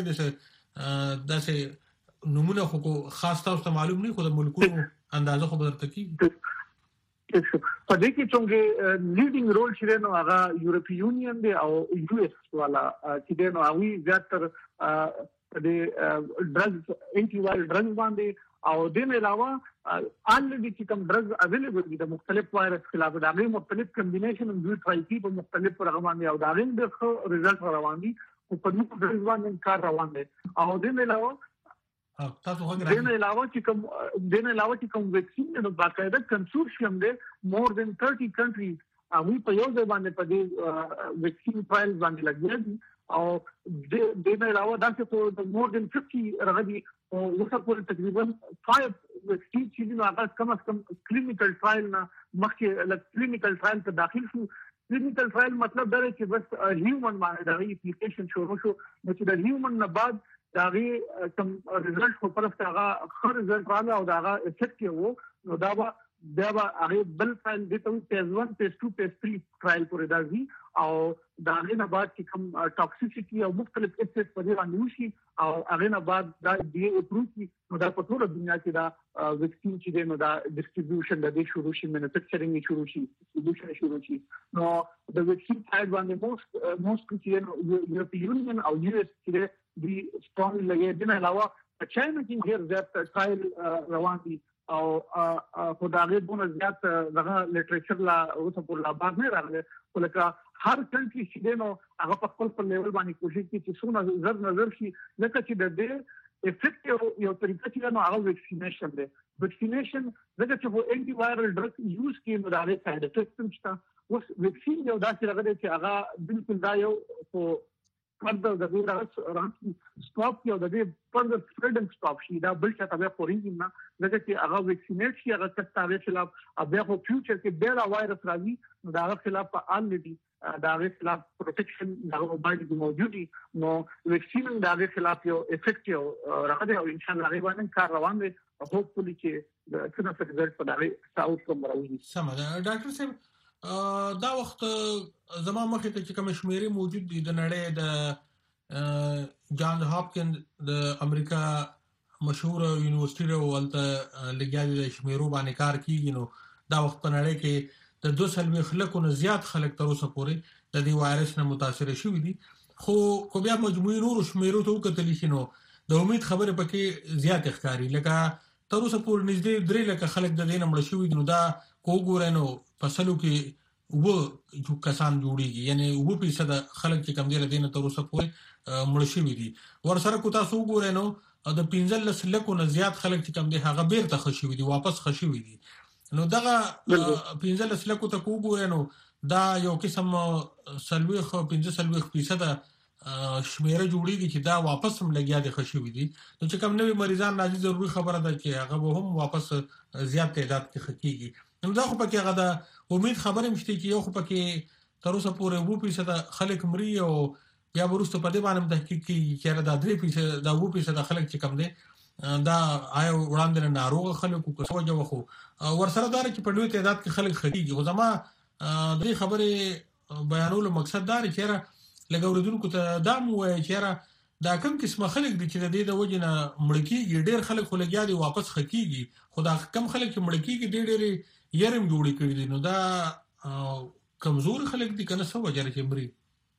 داسې نمونه خو خاص تاسو ته معلوم نه خو د ملکونو اندازه خو درته کی په دې کې څنګه لیډینګ رول شری نو هغه یورپی یونین دی او یو اس والا چې دی نو هغه زیاتره د ډرګز انټي وایرل ډرګز باندې او د نه علاوه الریډي چې کوم ډرګز اویلیبل دي د مختلف وایرس خلاف د هغه مختلف کمبینیشن دوی ټرای کوي په مختلف پروګرام او دا غوښنه د ښه ریزلټ روان دي او په نو ډرګز باندې کار روان دي او د نه علاوه تاسو هغه د نه علاوه چې کوم ویکسین نو باقاعده کنسورشیم دی مور دین 30 کنټریز او په یو ځای باندې په دې ویکسین ټرایل باندې لګیا دي او د نه علاوه دا چې په مور دین 50 رغدي او وسه پورې تقریبا 5 ویکسین چې نو هغه کم از کم کلینیکل ټرایل نه مخکې کلینیکل ټرایل ته داخل شو کلینیکل ټرایل مطلب دا دی چې بس هیومن باندې دا اپلیکیشن شروع شو نو چې د هیومن نه بعد دا غي کوم ریزلټ په پرسته هغه خر ریزلټ راغله او دا هغه افیکټیو وو نو دا به هغه بل ټرایل د ته فیز 1 فیز 2 فیز 3 ټرایل پورې راځي او دا غي نه بعد چې کوم ټاکسیسيټي او مختلف افیکټس په دې باندې وشي او هغه نه بعد دا دی اپروቭ کی نو دا په ټول دنیا کې دا ویکسین چې دی نو دا ډیسټریبیوشن د دې شروع شي مینوفیکچرینګ شروع شي ډیسټریبیوشن شروع شي نو د ویکسین سایډ باندې موست کې یورپی یونین او یو اس کې دی سترونګ لګي د نه علاوه په چاینا کې ډېر زیات ټرایل روان دي او خدای دې زیات دغه لټریچر لا اوسه په لا باندې نه راغله ولکه هر کنټری چې دینو هغه په خپل لیول باندې کوشش کوي چې څونه زر نظر شي لکه چې د دې افیکټ یو طریقه چې نو هغه ویکسینیشن دی ویکسینیشن دغه چې په انټي وایرل ډرګ یوز کې نو دا لري ساید افیکټس شته اوس ویکسین یو داسې راغلی چې هغه بالکل دا یو further the stop here the further spread and stop شي دا بل څه تبع پورینګ نه لکه چې هغه ویکسینیټ شي هغه تاسو خلاف بیا په فیوچر کې بیا وایرس راځي نو دا خلاف فعالټي دا خلاف پروټیکشن دا باندې موجودي نو ویکسین دا خلاف یو افیکټیو راځي او ان شاء الله غوښنه کار روان دی هوپفully چې د څنګه ريزلټ په دغه ساوث کوم راوځي سم ده ډاکټر صاحب دا وخت زما مخې ته چې کوم شمیرې موجود دي د نړۍ د جان هاپکن د امریکا مشهور یونیورسيټي ولته لګیالي د شمیرو باندې کار کیږي نو دا وخت په نړۍ کې د 200 خلکو نه زیات خلک تر اوسه پورې د دې وایرس نه متاثر شوي دي خو بیا مجموعي نور شمیرو ته وکتل شي نو د امید خبره پکې زیات ښکاری لکه تر اوسه پورې نږدې 3 لک خلک د دې نه مړ شوي نو دا کوګورنو فصلو کې و کسان جوړيږي یعنی 2% خلک چې کم دي له دینه تر اوسه پورې مړ شوي دي ورسره کو تاسو وګورئ نو د 15 لکو نه زیات خلک چې کم دي هغه بیرته خښوي دي واپس خښوي دي نو دغه 15 لکو ته وګورئ نو دا یو قسم 15% شمیره جوړیږي چې دا واپس هم لګیا دي خښوي دي نو چې کم نوې مریضان راځي ضروري خبره ده چې هغه به هم واپس زیات تعداد کې خکېږي نو دا خو پکې هغه د امید خبره مشته چې یو خو پکې تر اوسه پورې 2% خلک مري او بیا ورسته په دې باندې تحقیق کې چې دا 3% دا 2% خلک چې کم دي دا آیا وړاندې ناروغ خلکو کو سوجه وخو ورسره دار چې په لوی تعداد کې خلک خکېږي خو زما دې خبره بیانولو مقصد دا چې لګوردونکو ته دا مو وایي چې دا کوم قسمه خلک دي چې د دې د وجنه مړکیږي ډېر خلک خو لګیا دي واپس خکېږي خو دا کم خلک چې مړکیږي ډېر یارم جوړی کړی دي نو دا کمزور خلک دي کنه څه وجه لري مري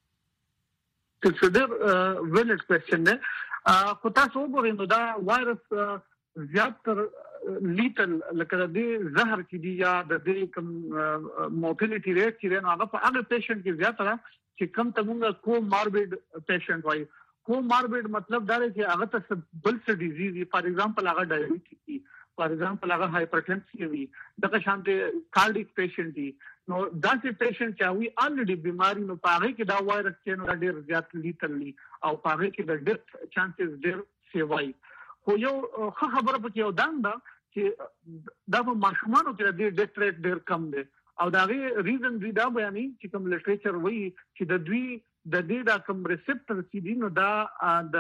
څه ډېر ویلډ کوېسچن نه خو تاسو وګورئ نو دا وایرس زیات لیټل لکه د زهر کې دی یا د دې کوم موټیلیټی ریټ چې نو هغه په هغه پیشنټ کې زیات را چې کم تمونګه کو ماربیډ پیشنټ وای کو ماربیډ مطلب دا دی چې هغه ته بل څه ډیزیز فار ایگزامپل هغه ډایبټیس فار ایگزامپل هغه هایپرټنسي وي دغه شانته کارډیک پیشنټ دي نو دا چې پیشنټ چاوي الریډي بیماری نو پاره کې دا وایرس چې نو ډېر زیات لیټل او پاره کې د ډیث چانسز ډېر سیوای خو یو خبره پکې یو دا چې دا په ماشومانو کې د ډیث ریټ ډېر کم دی او دا غي ریزن دی دا بیانې چې کوم لټریچر وایي چې د دې دا کوم ریسپټر چې دي نو دا د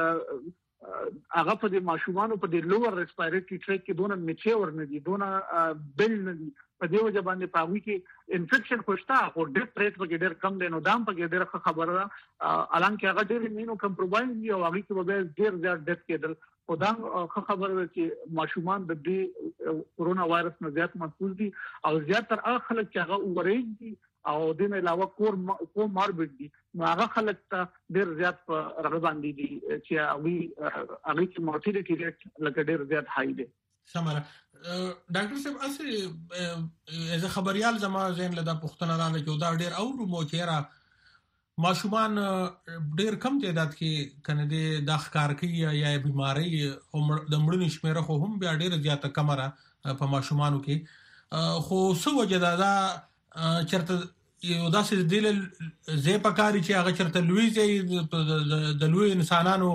هغه په د ماشومانو په د لوور ریسپایریټری ټریک کې دونه میچور نه دي دونه بل نه دي په دې وجه باندې پاوی کې انفیکشن خوشتا او ډیث ریټ په ډېر کم دی نو دام په ډېر خبره الان کې هغه ډېر مینو کمپرومایز دی او هغه کې به ډېر زیات ډیث کېدل او دا خبره ده چې ماشومان د دې کورونا وایرس نه زیات محفوظ دي او زیاتره هغه خلک چې هغه اوریج دي او د نه علاوه کو ماربیډ دي نو هغه خلک ته ډېر زیات رغبت باندې دي چې هغه کې مورټیلیټی ریټ لکه ډېر زیات هاي دي سمره ډاکټر صاحب اصلي از خبريال زما زین لدا پښتنه را نه جوړ ډېر او مو چیرې ماشومان ډېر کم تعداد کې کنه د ښکار کوي یا بیماری او د مړینې شمیره خو هم بیا ډېر زیاته کمره په ماشومانو کې خو څه وجه دا چرته یو داسې دل زې پکاري چې هغه چرته لوی ځای د لوی انسانانو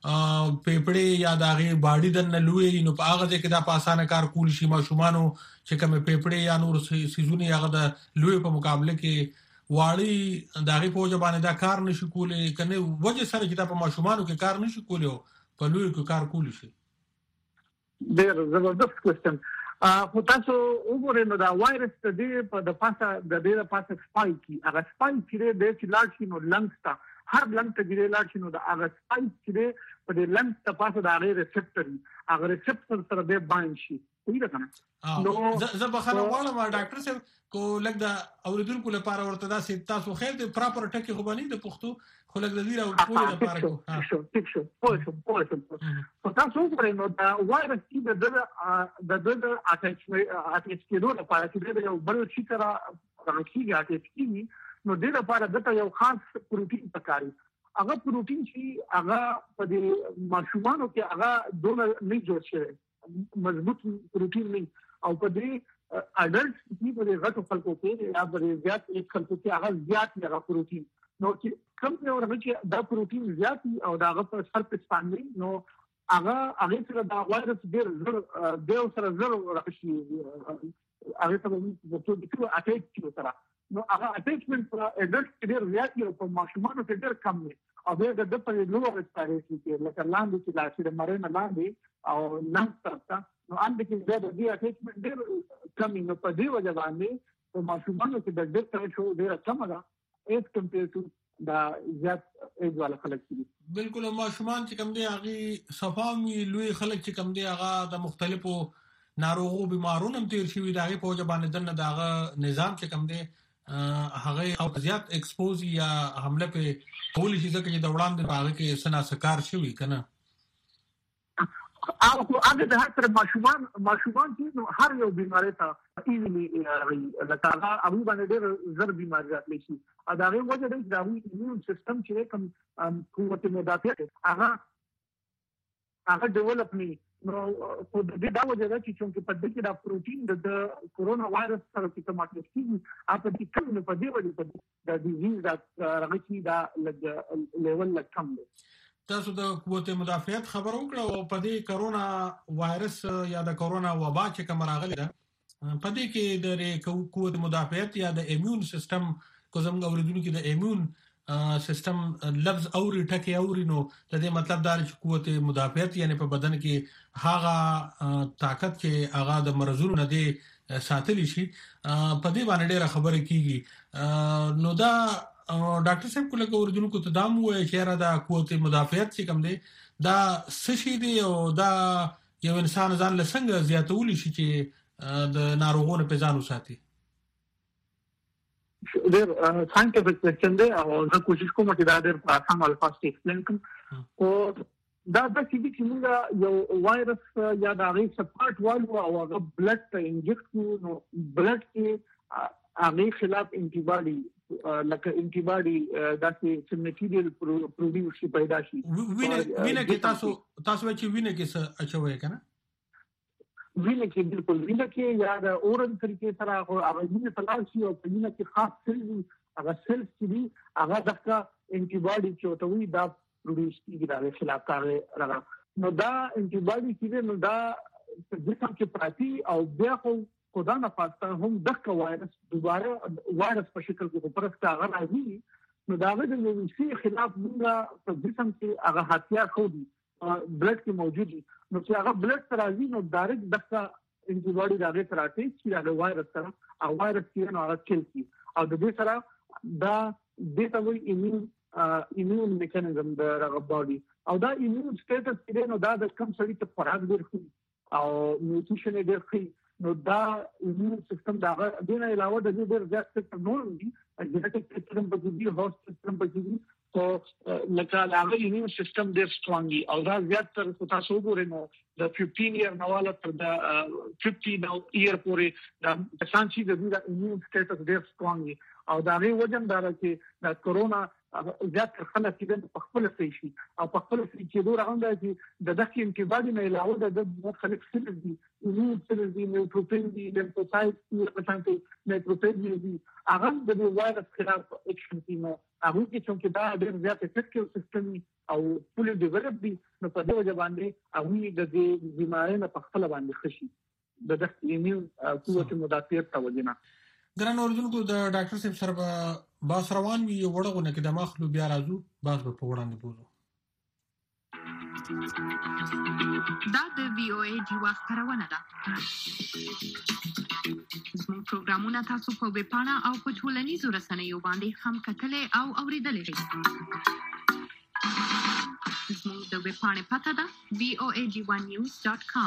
پیپړې یا داغي باډي د لوی نو په هغه ځکه دا په اسانه کار کول شي ماشومانو چې کوم پیپړې یا نور سيزونه هغه د لوی په مقابله کې واړی داغي په ځبانه دا کار نشي کولای کنه وجه سره چې دا په ماشومانو کې کار نشي کولای په لوی کې کار کول شي ډېر زبردست کوېسچن خو تاسو وګورئ نو دا وایرس د دې پاسه سپایک هغه سپایک چې د لاړ شي نو لنګز ته هر لنګ ته ګیره لاړ شي نو دا هغه سپایک چې په دې لنګ ته پاسه د هغه ریسپټر سره به باند شي وایي کنه نو زه بخښنه غواړم ډاکټر صاحب کو لګ دا اوریدونکو لپاره ورته دا تاسو خیر د پراپر ټکی خو باندې د پښتو خو لګ د دې او پوهه لپاره کو ټیک شو پوه تاسو وګورئ نو دا وایرس چې د اټیچ کېدو لپاره چې د یو بل شي سره راکېږي اټیچ کېږي نو د لپاره د یو خاص پروتین پکاري هغه پروتین چې هغه په دې ماشومانو کې هغه دونه نه جوړ شوی مضبوط پروتین نه او په دې اډلټ چې په غټو خلکو کې یا په زیات خلکو کې هغه زیات نه پروتین نو چې کم یو راځي دا پروتین زیات او دا په سرفیس باندې نو هغه سره دا وایرس ډېر زر سره زر راشي هغه ته د ټول اټیچ سره نو هغه اټیچمنت پر اډلټ ډېر زیات او په ماشومانو کې ډېر کم دی او دا د په لوړ رسپیریټي کې لکه لاندې چې لاسي د مرینه لاندې او نمستا نو اند کې دا د اټیچمنت ډېر کم نو په دې وجه باندې په ماشومانو کې د ډېر تر شو ډېر کم ده ایز کمپیر ټو دا زیات ایز والا خلک دي بالکل ماشومان چې کوم دي هغه صفامي لوی خلک چې کوم دي هغه د مختلفو ناروغو بیمارونو هم تیر شوی دغه په وجه باندې دنه دغه نظام چې کوم دي هغه او زیات ایکسپوز یا حمله په کول شي ځکه چې د وړاندې هغه کې سنا سکار شوی کنه او هغه د هر ماشومان چې هر یو بیماری ته ایزلی لکه هغه ابو باندې ډېر زر بیماری راتلی شي دا هغه وجه دی چې د ایمیون سیستم چې کوم قوت مدافعت هغه ډیولپ نه نو په دې دا وجه ده چې په دې کې دا پروتین د کورونا وایرس سره چې کومه کیږي په دې کې نو په دې وجه د ډیزیز دا راغلي دا لیول کم دی تاسو د قوت مدافعت خبر وکړو او په دې کورونا وایرس یا د کورونا وبا چې کوم راغلی ده په دې کې د قوت مدافعت یا د ایمیون سیستم کو زموږ اوریدونکو کې د ایمیون سیستم لفظ اوري ټکی اوري نو د دې مطلب دا چې قوت مدافعت یعنی په بدن کې هغه طاقت چې هغه د مرزونو نه دی ساتلی شي په دې باندې ډېر خبرې کیږي نو دا ډاکټر صاحب کوله اوردونکو ته دام وایي چې را د قوت مدافعت چې کوم دی دا سشي دی او دا یو انسان ځان له څنګه زیاتول شي چې د ناروغونو په ځان وساتي ډېر ساينټیفیک کوېسچن دی او زه کوشش کوم چې دا ډېر په اسانه الفاظ کې ایکسپلین کړم او دا د چې موږ یو وایرس یا د هغه سپورټ والو او هغه بلډ ته انجکټ کوو نو بلډ کې هغه خلاف انټي باډي لکه انټي باډي داسې میټیریل پروډوس شي پیدا شي وینه کې تاسو چې وینه کې څه اچوي کنه وینه کې بالکل وینه کې یا د اورن طریقې سره هغه وینه تلل شي او وینه کې خاص سیلز هغه سیلز چې هغه دغه انټي باډي چې توي دا پروډوس کیږي د خلاف کار راغلی نو دا انټي باډي چې نو دا د جسم کې پراتی او بیا خو دا نه پاتې هم دغه وایرس دوباره وایرس په شکل کې پرسته هغه راځي نو دا د ویروسي خلاف موږ په جسم کې هغه هتیار خو دي بلډ کې موجود دي نو چې هغه بلډ سره راځي نو ډایرکټ دغه انټي باډي راغی تر راځي چې هغه وایرس سره او وایرس کې نو هغه کل کی او د دې سره دا د ته ایمیون میکانیزم د هغه باډي او دا ایمیون سټیټس کې نو دا د کم سړي ته خوراک ډېر او نیوټریشن ډېر ښه نو دا ایمیون سیستم دا د نه علاوه د دې ډېر زیات سیستم نور دي جنټیک سیستم په دې هوست سیستم په دې تو لکه هغه ایمیون سیستم ډېر سترونګ دي او دا زیات تر تاسو وګورئ نو د 15 ایئر نواله تر د 50 نو ایئر پورې دا څنګه چې د ایمیون سټیټس ډېر سترونګ دي او دا غي وجه دا چې د کورونا زیات خلک چې په خپل شي او په خپل کې دوه راغونډه چې د دغه انټي باډي نه علاوه د مختلف سیلز دي ایمیون سیلز دي نیوټروفیل دي لیمفوسایټ دي په شان کې نیوټروفیل دي هغه د وایرس خلاف اکشن کوي هغه چې دا ډېر زیات افیکټیو سیستم او فولي ډیولپ دي نو په دې وجه باندې هغه د دې بیمارۍ نه په خپل باندې خشي د دغه ایمیون قوت مدافعت توجنه ګران اوردونکو د ډاکټر صاحب سره باس روان وي وړغونه کې د مخلو بیا راځو باز په وړاندې بوزو دا د وی او ای جیوا خبرونه ده زموږ پروګرامونه تاسو په ویب پاڼه او په ټولنیزو رسنیو باندې هم کتلې او اوریدلې شئ زموږ د ویب پاڼې پته ده voagivanews.com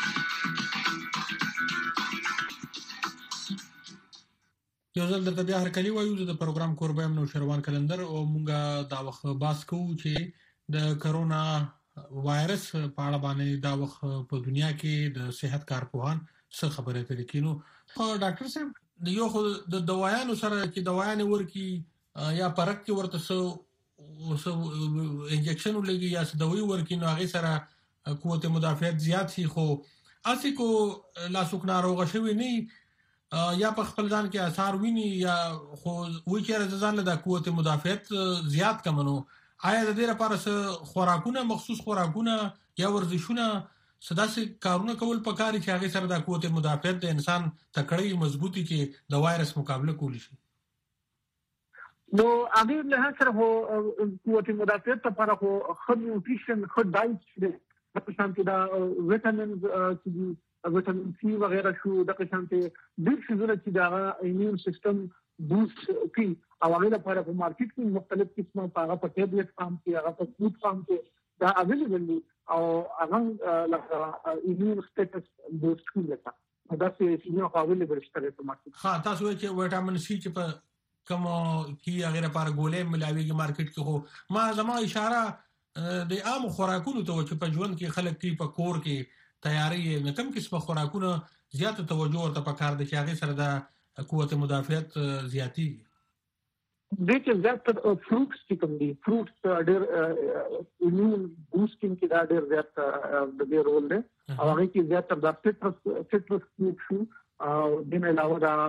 یو ځل د بیا هر کلی وایو د پروګرام کوربایم نو شروان کلندر او مونږه دا وخت باس کوو چې د کرونا وایرس په اړه باندې دا وخت په دنیا کې د صحت کارپوهان څه خبرې کوي کینو ډاکټر صاحب یو خو د دوايانو سره چې دوايانې ورکی یا پرک کې ورته سو انجکشن ولګي یا دوايي ورکی نو هغه سره قوت مدافعت زیات شي خو اسی کو لاسوک ناروغ شوی نه یا په خپل ځان کې آثار ویني یا خو وی چې ځان له د قوت مدافعت زیات کمنو آیا د دې لپاره خوراکونه مخصوص خوراکونه یا ورزشونه سداسي کارونه کول پکاري چې هغه سره د قوت مدافعت د انسان تکړه مضبوطي کې د وایرس مقابله کولی شي نو هغه له سره هو قوت مدافعت لپاره هو خد نیوټریشن خد ډایټ د قسم کې دا وټامینز چې وټامین سی وغیرہ شو د قسم کې د شذره چې دا ایمیون سیستم بوست کوي او هغه لپاره په مارکیټ کې مختلف قسمه هغه په ټابلیټ فارم کې هغه په فود فارم کې دا اویلیبل دي او هغه لکه ایمیون سټیټس بوست کوي دا څه چې نو اویلیبل شته په مارکیټ. ها تاسو چې وټامین سی چې په کوم کی هغه لپاره ګولې ملاويږي مارکیټ کې خو ما زما اشاره د عام خوراکونو ته چې په ژوند کې خلک کې په کور کې تیاری نه کم قسمه خوراکونه زیاته توجه ورته پکار دي چې هغه سره د قوت مدافعت زیاتی د چې زیات فروټس چې کوم دي فروټس ډېر ایمیون بوستینګ کې دا ډېر زیات د دې رول دی او هغه کې زیات د سټرس فروټ شو او د نه علاوه دا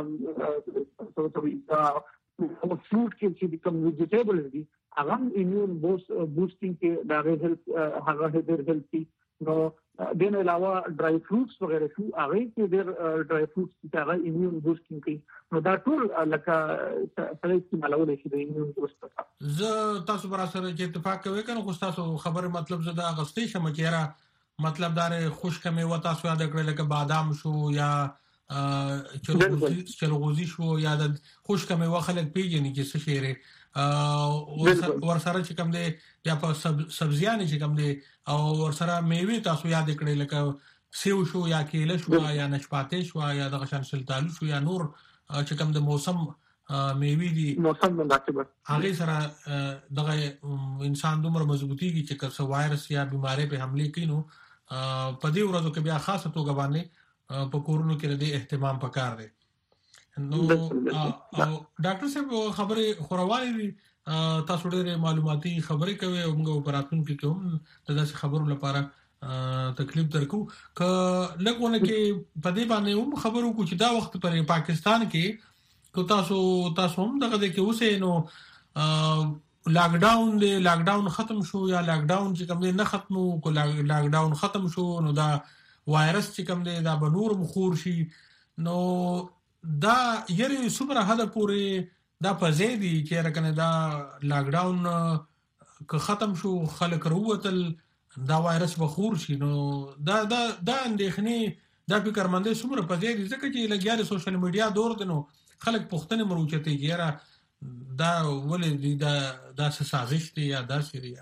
فروټ کې چې کوم ویجیټیبلز دي هغه ایمیون بوستینګ کې دا هیلث هغه ډېر هیلثي نو د نه علاوه ډرای فروټس وغیرہ شو هغه کې ډېر ډرای فروټس چې هغه ایمیون بوستینګ کوي نو دا ټول لکه سره استعمالول شي د ایمیون بوست زه تاسو برا سره چې اتفاق کوي کنه خو تاسو خبره مطلب زه دا غستې شم چې را مطلب دار خوشک مې و تاسو یاد کړل لکه بادام شو یا چلغوزي شو یا د خوشک مې و خلک پیژني چې څه شي ورسره چې کوم دی یا په سبزیانه چې کوم دی او ورسره میوه تاسو یاد کړئ لکه سیو شو یا کیله شو یا نشپاتې شو یا د غشن سلطالو شو یا نور چې کوم د موسم میوه دي موسم مناسب هغه سره دغه انسان دومره مضبوطیږي چې کله وایرس یا بیماری په حمله کوي نو په دې ورځو کې بیا خاصه توګه باندې په کورونو کې د اهتمام پکار دی نو ډاکټر صاحب خبره خوروالي تاسو ډېر معلوماتي خبرې کوي او موږ اپراتون کې کوم د داسې خبرو لپاره تکلیف درکو ک لګونه کې په دې باندې هم خبرو کو چې دا وخت پر پاکستان کې کو تاسو هم دغه کې اوسې نو لاک ډاون ختم شو یا لاک ډاون چې کوم نه ختمو کو لاک ډاون ختم شو نو دا وایرس چې کوم دی دا بنور مخور شي نو دا یری سمره حد پورې دا پځې دي چې راکنه دا لاک ډاون که ختم شو خلک وروتل دا وایرس بخور شي نو دا اندېښنې دا فکر مند سمره پځې دي ځکه چې لګیاله سوشل میډیا دور دی نو خلک پښتنه مروچته کیره دا ولې دا سازش دی یا دا سری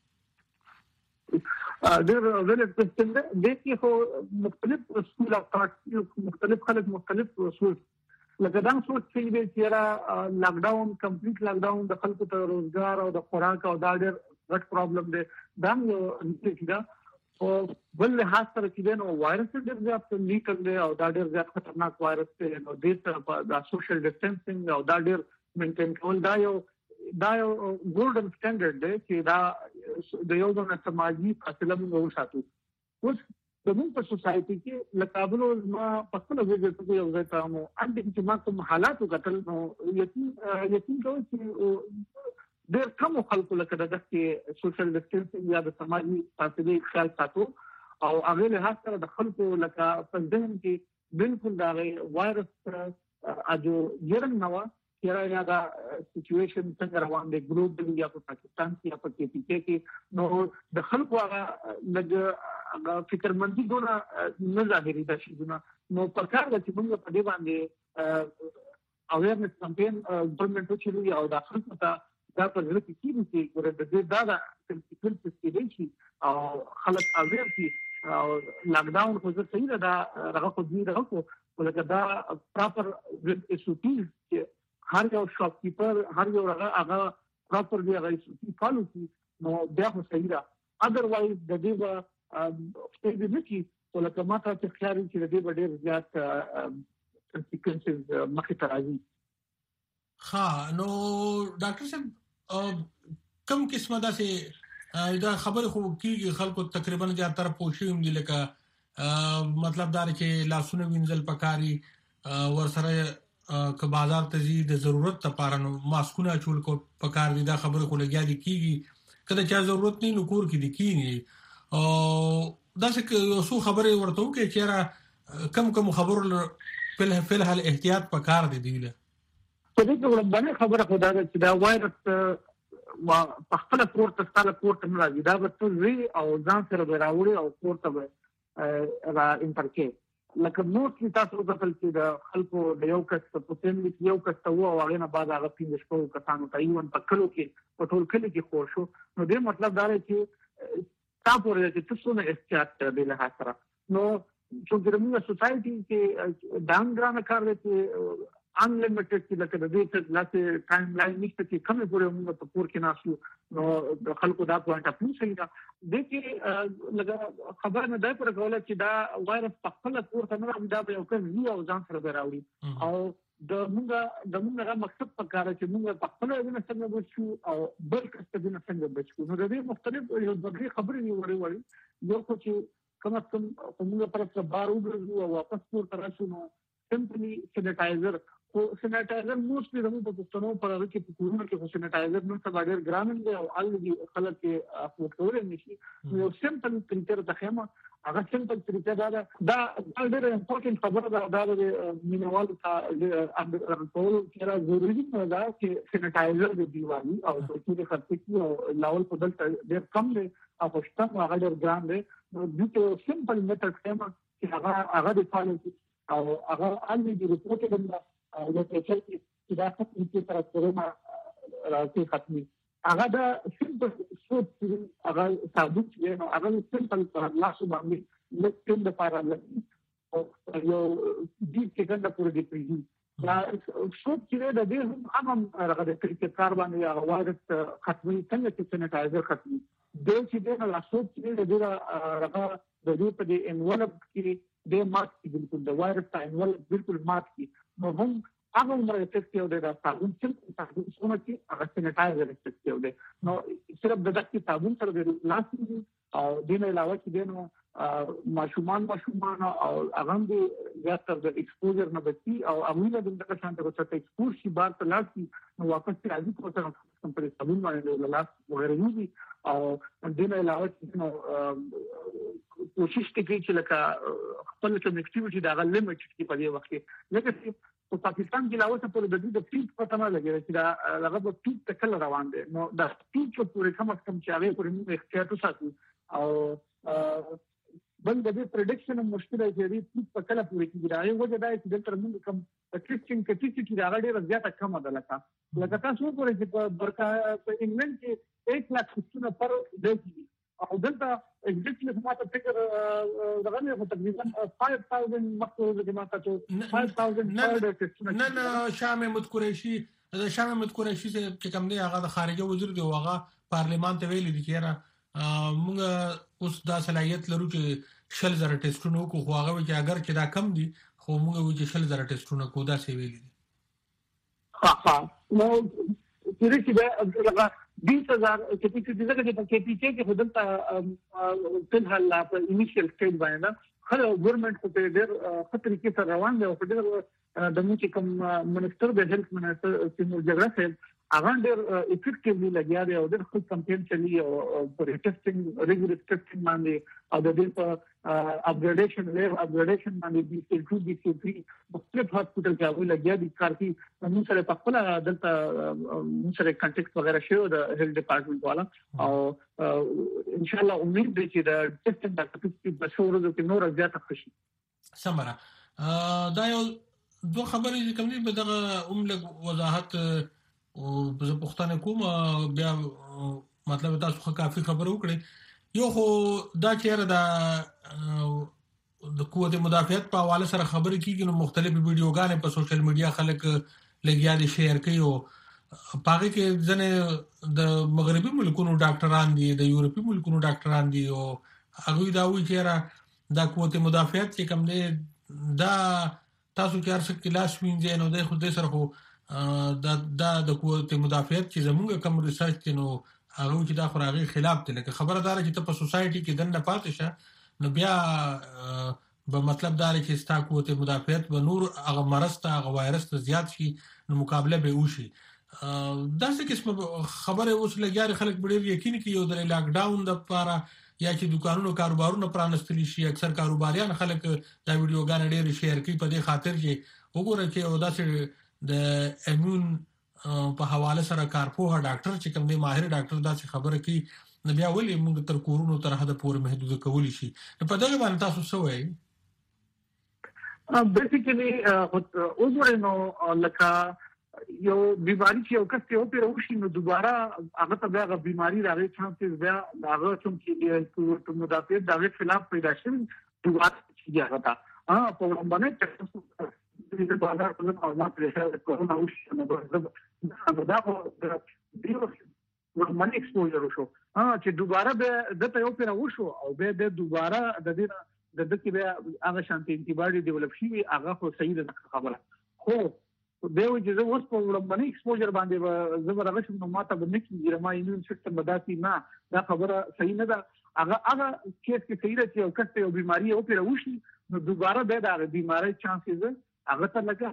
ډېر ولې څنګه د دې خو مختلف اصول او مختلف خلک مختلف اصول لکه دا څه چې را لاک ډاون کمپلیټ لاک ډاون د خلکو ته روزګار او د خوراک او دا ډېر غټ پرابلم دی دا یو دا او بل له خاص سره چې نو وایرس ډېر زیات لیکل دی او دا ډېر زیات خطرناک وایرس دی نو د سره د سوشل ډیسټنسینګ او دا ډېر مینټین کول دا یو ګولډن سټانډرډ دی چې دا د یو ډول سماجی فاصله موږ ساتو اوس د موږ په سوسايټي کې لکابلو ما په خپل وجه ته یو ځای ته مو اندې چې ما کوم حالات وکړل نو یقین کوم چې ډېر کم خلکو لکه دغه کې سوشل ډیسټنسینګ یا د سماجی فاصله خیال ساتو او هغه له سره د خلکو لکه په ذهن کې بالکل دا وایرس اجو يرن نو یا دا سچويشن څنګه روان دی ګلوبل یا په پاکستان کې یا په کې کې نو د خلکو هغه فکر مندي دونه نه ظاهري د شي دونه نو په کار د چې موږ په دې باندې اویرنس کمپین ګورنمنت چې او د خلکو ته دا په ځل کې کیږي چې د دې دا کنسیکوینسز کې دي او خلک اویر شي او لاک ډاون خو څه صحیح ده هغه خو دې راکو ولکه دا پراپر اس او پی هر یو شاپ کیپر هر یو هغه پراپر دی هغه فالو کی نو بیا خو صحیح ده اذروایز د دې په دې کې ولکه ماته چې خیال چې د دې ډېر زیات کنسیکوینسز مخې ته راځي ها نو ډاکټر صاحب کوم قسمه دا خبره خو کیږي خلکو تقریبا زیاتره پوښتنه دي لکه مطلب دا چې لاسونه وینځل پکاري ورسره که بازار ته زی د ضرورت لپاره نو ماسکونه چول کو پکار دي دا خبره خو لګیا دي کیږي کله چې ضرورت نه نو کور کې دي کیږي او دا څه یو خبره ورته وکړي چې کم خبرو په الحال احتیاط پکار دي له په دې کې باندې خبره خو دا چې دا وایرس په خپل پورته ستاله پورته نه راځي دا به څه او ځان سره راوړي او پورته به را انټرکې لکه موټلی تاسو د خلکو د یو کس په پوتین کې یو کس ته و او هغه نه بعد هغه پینځ شپو کسانو ته ایون په کلو کې په ټول کلی کې خور شو نو دې مطلب دا دی چې تاسو ورته چې تاسو نه احتیاط به له سره نو چې ګرمه سوسايټي کې دانګرانه کار دی unlimited چې لکه د دې څخه لاسه ټایم لاین نشته چې کومه پورې موږ په پور کې ناسو نو د خلکو دا پوینټ اپ نشي دا د کې لګا خبر نه ده پر کوله چې دا وایرس په خپل پور ته نه راځي دا به یو څه وی او ځان سره راوړي او د موږ مقصد په کار چې موږ په خپل ځای څنګه بچو او بل کس ته څنګه بچو نو د دې مختلف یو د خبرې وړي یو چې کوم موږ پر څه بار وګرځو او واپس پور ته راشو نو سمپلی سینیټایزر خو سینیټایزر موستلی زموږ په پښتنو پر هغه کې په کورونو کې سینیټایزر نو څه ډېر ګران دی او الګي خلک کې افورډ کولای نشي یو سمپل طریقې د خیمه هغه سمپل طریقې دا ډېر امپورټنت خبره ده دا د مینوال ته ټول چې را ضروري ده چې سینیټایزر د دیوالي او د ټول خرڅ کې او لاول په دلته ډېر کم دی او خوشته هغه ډېر ګران دی نو د سمپل میتھډ خیمه چې هغه د فالو او هغه الګي رپورټ ده او د ټیچر چې دا ختمي چې تر کورونا راځي ختمي هغه دا سمپل سوت چې هغه صابون چې نو هغه سمپل په لاسو باندې لکه د پاره او یو دې کې څنګه پوره دی پریږي دا سوت چې د دې هم هغه د کار باندې هغه وایرس ختمي څنګه چې سینیټایزر ختمي د چې د لاسو چې د هغه د دې په دې انولپ کې د مات کې بالکل د وایرس ته انولپ بالکل مات کې نو هم هغه عمر افیکټیو دی دا صابون چې صابون چې هغه سینیټایزر افیکټیو دی نو صرف د دغه صابون سره د لاس او دین علاوه چې نو ماشومان او هغه د زیاتره د ایکسپوزر نه بچي او امینه د دغه شان ته څه ایکسپوز شي بار په لاس نو واپس راځي کوته کوم په صابون باندې لاس وغیرہ یوزي او دین علاوه چې نو کوشش کوي چې لکه خپل کنیکټیویټي دا لیمټ کې په دې وخت کې لکه په پاکستان کې لاوسه پر د دې د پیټ پته نه لګي چې دا هغه په پیټ تکل روان دي نو دا پیټ په پوره کم چې هغه پر موږ احتیاط وساتو او بل د دې پریډکشن مشکل دی چې پیټ په کله پوره کېږي دا یو وجه دا چې د تر موږ کم ټریسټینګ کیپاسټي دا ډېر زیاته کم ده لکه تاسو وګورئ چې په برکا په انګلند کې 1 لک خصوصا پر دی او دلته اګزیکټلی ماته فکر دغه نه تقریبا 5000 مخکې د ماته 5000 نه شام احمد قریشي چې کوم دی هغه د خارجه وزیر دی هغه پارلیمان ته ویل دي چې موږ اوس دا صلاحیت لرو چې شل زره ټیسټونه کوو خو هغه چې اگر چې دا کم دي خو موږ چې شل زره ټیسټونه کوو دا څه ویل دي نو چې دا 20000 چې په کې کې خدمت په حال لا په انیشل سټیج باندې خلک ګورنمنت په ډېر خطر کې سره روان دي او په ډېر د موږ کوم منسټر د هیلث منسټر چې جغرافي هغه ډېر افیکټیولی لګیا دی او ډېر خپل کمپین چلی او پر ټیسټینګ ریګولر ټیسټینګ باندې او د دې په اپګریډیشن باندې BC2 BC3 مختلف هاسپټل کې هغه لګیا دي کار کوي موږ سره په خپل دلته موږ سره کانټیکټ وغیرہ شو د هیلث ډپارټمنټ والا او ان شاء الله امید دي چې د ټیسټینګ د کیپاسټي په شورو کې نور زیاته خوشي سمره دا یو دوه خبرې کوم دي په دغه لږ وضاحت او په پښتنه کوم بیا مطلب تاسو کافي خبر وکړي یو خو دا چیرې د قوت مدافعت په حواله سره خبرې کیږي نو مختلف ویډیوګانې په سوشل میډیا خلک لګیا دي شیر کوي او پاره کې ځنه د مغربي ملکونو ډاکټران دي د یورپی ملکونو ډاکټران دي او هغه دا وایي چې دا قوت مدافعت چې کوم دی دا تاسو چې ارڅ کلاس وینځي نو د خو سره خو دا د قوت مدافعت چې زموږ کوم ریسرچ کینو هغه چې دا خورغي خلاف دي لکه خبردار چې ته په سوسايټي کې دنه پاتې شه نو بیا به مطلب دا دی چې ستا قوت مدافعت به نور هغه مرض ته هغه وایرس ته زیات شي نو مقابله به وشي. داسې قسمه خبره اوس لګیاري خلک ډېر یقین کوي یو د لاک ډاون د لپاره یا چې دکانونو کاروبارونه پرانستلی شي. اکثر کاروباریان خلک دا ویډیوګان ډېر شیر کوي په دې خاطر چې وګوره چې او داسې د ایمون په حواله سره کارپوه ډاکټر چې کوم دی ماهر ډاکټر دا چې خبره کوي نو بیا ولې موږ تر کورونو تر حد پورې محدود کولی شي. نو په دغه باندې تاسو څه وایي؟ بیسیکلی وګورئ نو لکه یو بیماری چې یو کس ته وپیروشي نو دوباره هغه ته بیا بیماری راغی چانسز بیا هغه کوم چې مدافعت دغه خلاف پیدا شي دوباره چې هغه تا په وړاندې د بازار په لور او ما پرې کورونا وشي نو دا د ویروس ورمن ایکسپوژر وشو چې دوباره به د ته یو پیرا وشو او به د دوباره د دې د دې بیا هغه شانتي انټي باډي ډیولپ شي هغه خو صحیح ده خبره خو به وي چې اوس په ورمن ایکسپوژر باندې زبر هغه شنو ماته به نکړي ما ایمون سیستم بداتي نه دا خبره صحیح نه ده. هغه کیس کې صحیح ده چې یو کس یو بیماری او پیرا وشي نو دوباره به دا بیماری چانسز هغه ته لکه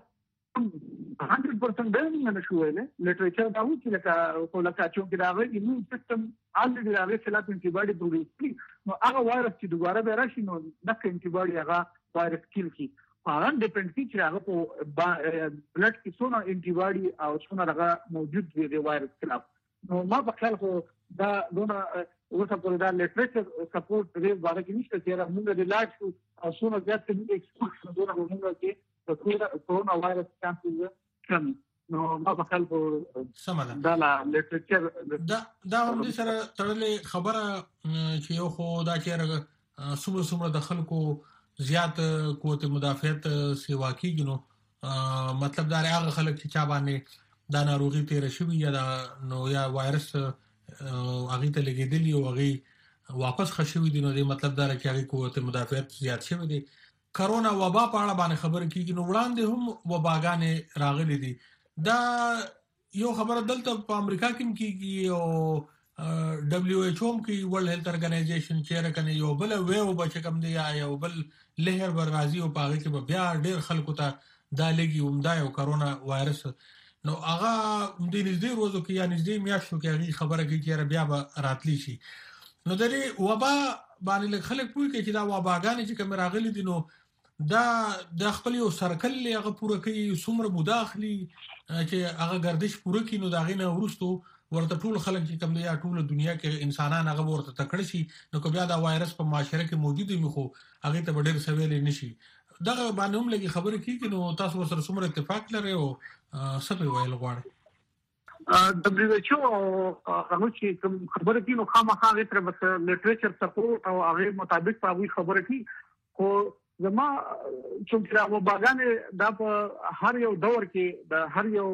100% به نه شو ویل لټریچر دا و چې لکه چې دا غوړي ایمون سیستم الریډي راغلی خلاف انټي باډي پروډوس نو هغه وایرس چې دوباره به راشي نو د انټي باډي هغه وایرس کیل کی هغه ډیپند کی چې هغه په بلډ کې څونه انټي باډي او څونه هغه موجود وي د وایرس خلاف. نو ما په خیال خو دا دونه اوسه پر دا لټریچر سپورټ دې باره کې نشته چې موږ د لاټ او څونه زیات څه ایکسپوزر دونه موږ کې د کورونا وایرس چانسز کم نو ما په خیال خو سمه دا لټریچر دا هم دې سره تړلې خبره چې یو خو دا چې څومره د خلکو زیات قوت مدافعت سیوا کیږي نو مطلب دا هغه خلک چې چا باندې دا ناروغي تیر شوی یا نو یا وایرس هغه ته لګیدلی او هغه واپس خښوي دي نو دې مطلب دا چې هغه قوت مدافعت زیات شوی دی. کرونا وبا په اړه باندې خبره کیږي نو وړاندې هم وباګانې راغلي دي. دا یو خبره دلته په امریکا کې کیږي او دبليو ایچ او کې ورلد هیلث ارګنایزیشن چې راکنه یو بل ویو بچ کم دی یا یو بل لهر بر راضي او پاغه کې بیا ډېر خلکو ته دا لګي عمده یو کرونا وایرس نو هغه د نږدې ورځو کې یا نږدې میاشتو کې هغه خبره کوي چې بیا به راتلی شي. نو د وبا باندې خلک پوي کې چې دا وباګانې چې کوم راغلي دي نو دا د خپل یو سرکل هغه پوره کوي څومره مداخلي چې هغه گردش پوره کړي نو دا غینه ورستو ورته ټول خلک چې کوم دی ټول دنیا کې انسانان هغه ورته تکړه شي نو که بیا دا وایرس په معاشره کې موجود وي خو هغه ته ډېر سویل نشي. دا باندې هم لګي خبره کیږي نو تاسو سره څومره اتفاق لري او څه ویل غواړي؟ دبليو ایچ او هغه چې کوم خبره کوي نو خامخا غیر بس لټریچر سپورټ او هغه مطابق په هغه خبره کوي خو زما چې راو باغانه دا په هر یو دور کې د هر یو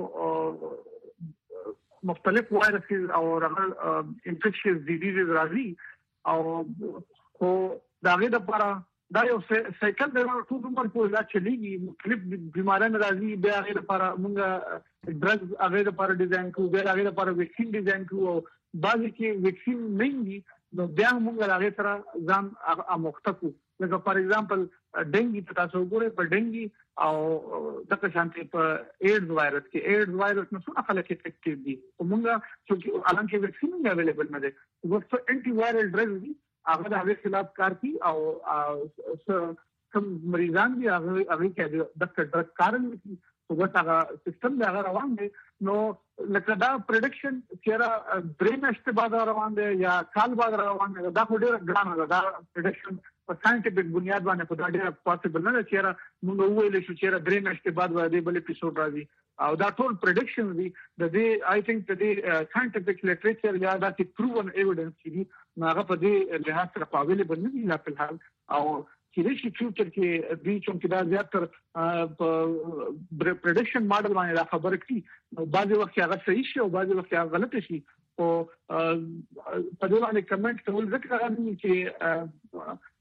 مختلف وایرس او انفیکشن ډیزیز راځي او خو دا غي د لپاره دا یو سایکل د ټول عمر په لا چلیږي مختلف بیماران راځي بیا غي لپاره موږ ډرګز هغه لپاره ډیزاین کوو بیا هغه لپاره ویکسین ډیزاین کوو بعضی کې ویکسین نه وي نو بیا موږ هغه سره ځان اموخته کوو. لکه فار ایگزامپل ډنګي تاسو وګورئ په ډنګي او دغه شانتي په ایډز وایرس کې ایډز وایرس نو څه خلک افیکټیو دي موږ چې الان کې ویکسین نه اویلیبل نه دي ورته انټي وایرل ډرګز دي هغه د هغه خلاف کار کوي او کوم مریضان دي هغه کې د ډرګ کارن وګورئ هغه سیستم دا روان دي نو لکه دا پریډکشن چې درې میاشتې بعد روان دي یا کال بعد روان دي دا ډېر ګران ده دا پریډکشن په ساينټیفیک بنیاد باندې په دا ډېر پاسبل نه چې موږ ویل شو چې درې میاشتې بعد باندې بل اپیسوډ راځي او دا ټول پریډکشن دي د دې آی تھنک د ساينټیفیک لټریچر یا دا چې پروون ایویډنس دي هغه په دې لحاظ سره قابلیت نه دي لا په حال او چې شي فیوچر کې دوی چې دا زیات تر پریډکشن ماډل باندې خبره کوي بعضي وخت هغه صحیح شي او بعضي وخت هغه غلط شي او په دې باندې کمنټ کول ځکه راغلی چې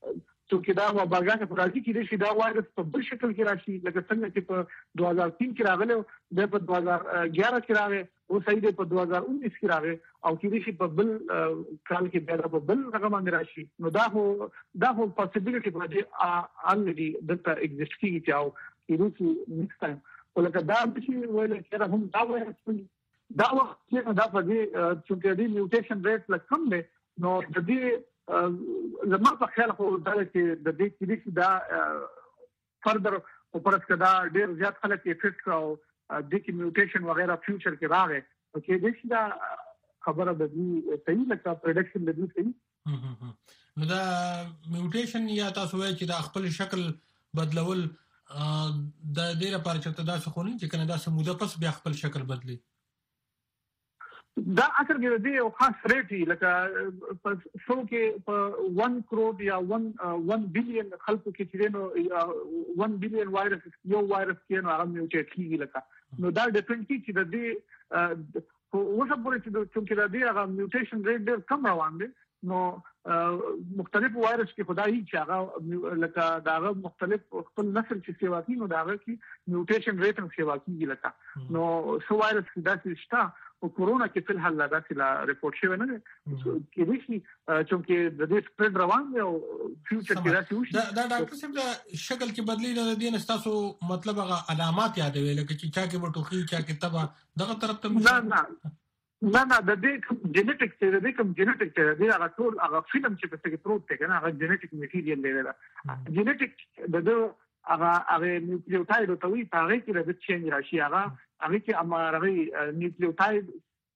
چې دا وباګانې په راځي کې د دا وایرس په بل شکل کې راشي لکه څنګه چې په 2003 کې راغلی د په 2011 کې راغی او صحیح د په 2019 کې راغی او چې په بل کال کې بیا په بل رقم باندې راشي نو دا هو پاسبিলিټي په دې already دلته ایگزیست کیږي چې او کېږي نیکسټ ټایم ولکه دا چې ویل چې هم دا وایرس دا وخت چې دا په دې چې د میوټیشن ریټ لکه کم دی نو د دې زما په خیال خو دا چې د دې چې دا فردر او پرسکه دا ډیر زیات خلک افیکټ کاو د کې میوټیشن وغیرہ فیوچر کې راغی او چې دې دا خبره د دې صحیح لکه پریډکشن د دې صحیح نو دا میوټیشن یا تاسو وایي چې دا خپل شکل بدلول د دې لپاره چې دا څه خونی چې کنه دا سموده پس بیا خپل شکل بدلی دا اثر کې دی او خاص ریټ لکه په شو کې په 1 کروڑ یا 1 بلین خلکو کې چې نو 1 بلین وایرس یو وایرس کې نو هغه میوټیټ کیږي لکه نو دا ډیپند کیږي چې د دې اوسه پورې چې د دې هغه میوټیشن ریټ ډېر کم روان دی نو مختلف وایرس کې خدای چې هغه لکه داغه مختلف خپل نسل چې سیوا کوي نو داغه کې میوټیشن ریټ هم سیوا کیږي لکه نو سو وایرس کې داسې شته او کورونا کې په الحال داسې لا ریپورت شوی نه دی کې دي چې د دې سپریډ روان دی او فیوچر کې داسې وشي دا ډاکټر صاحب دا شکل کې بدلی نه دي نه تاسو مطلب هغه علامات یادوي لکه چې چا کې وټوخي چا کې تبا دغه طرف ته نه د دې جینیټک چې د دې کوم جینیټک چې د هغه ټول هغه فلم چې په کې پروت دی کنه هغه جینیټک میټیریل دی دا جینیټک د هغه نیوکلیوټاید ته وی هغه کې د چینج راشي هغه کې اماره نیوکلیوټاید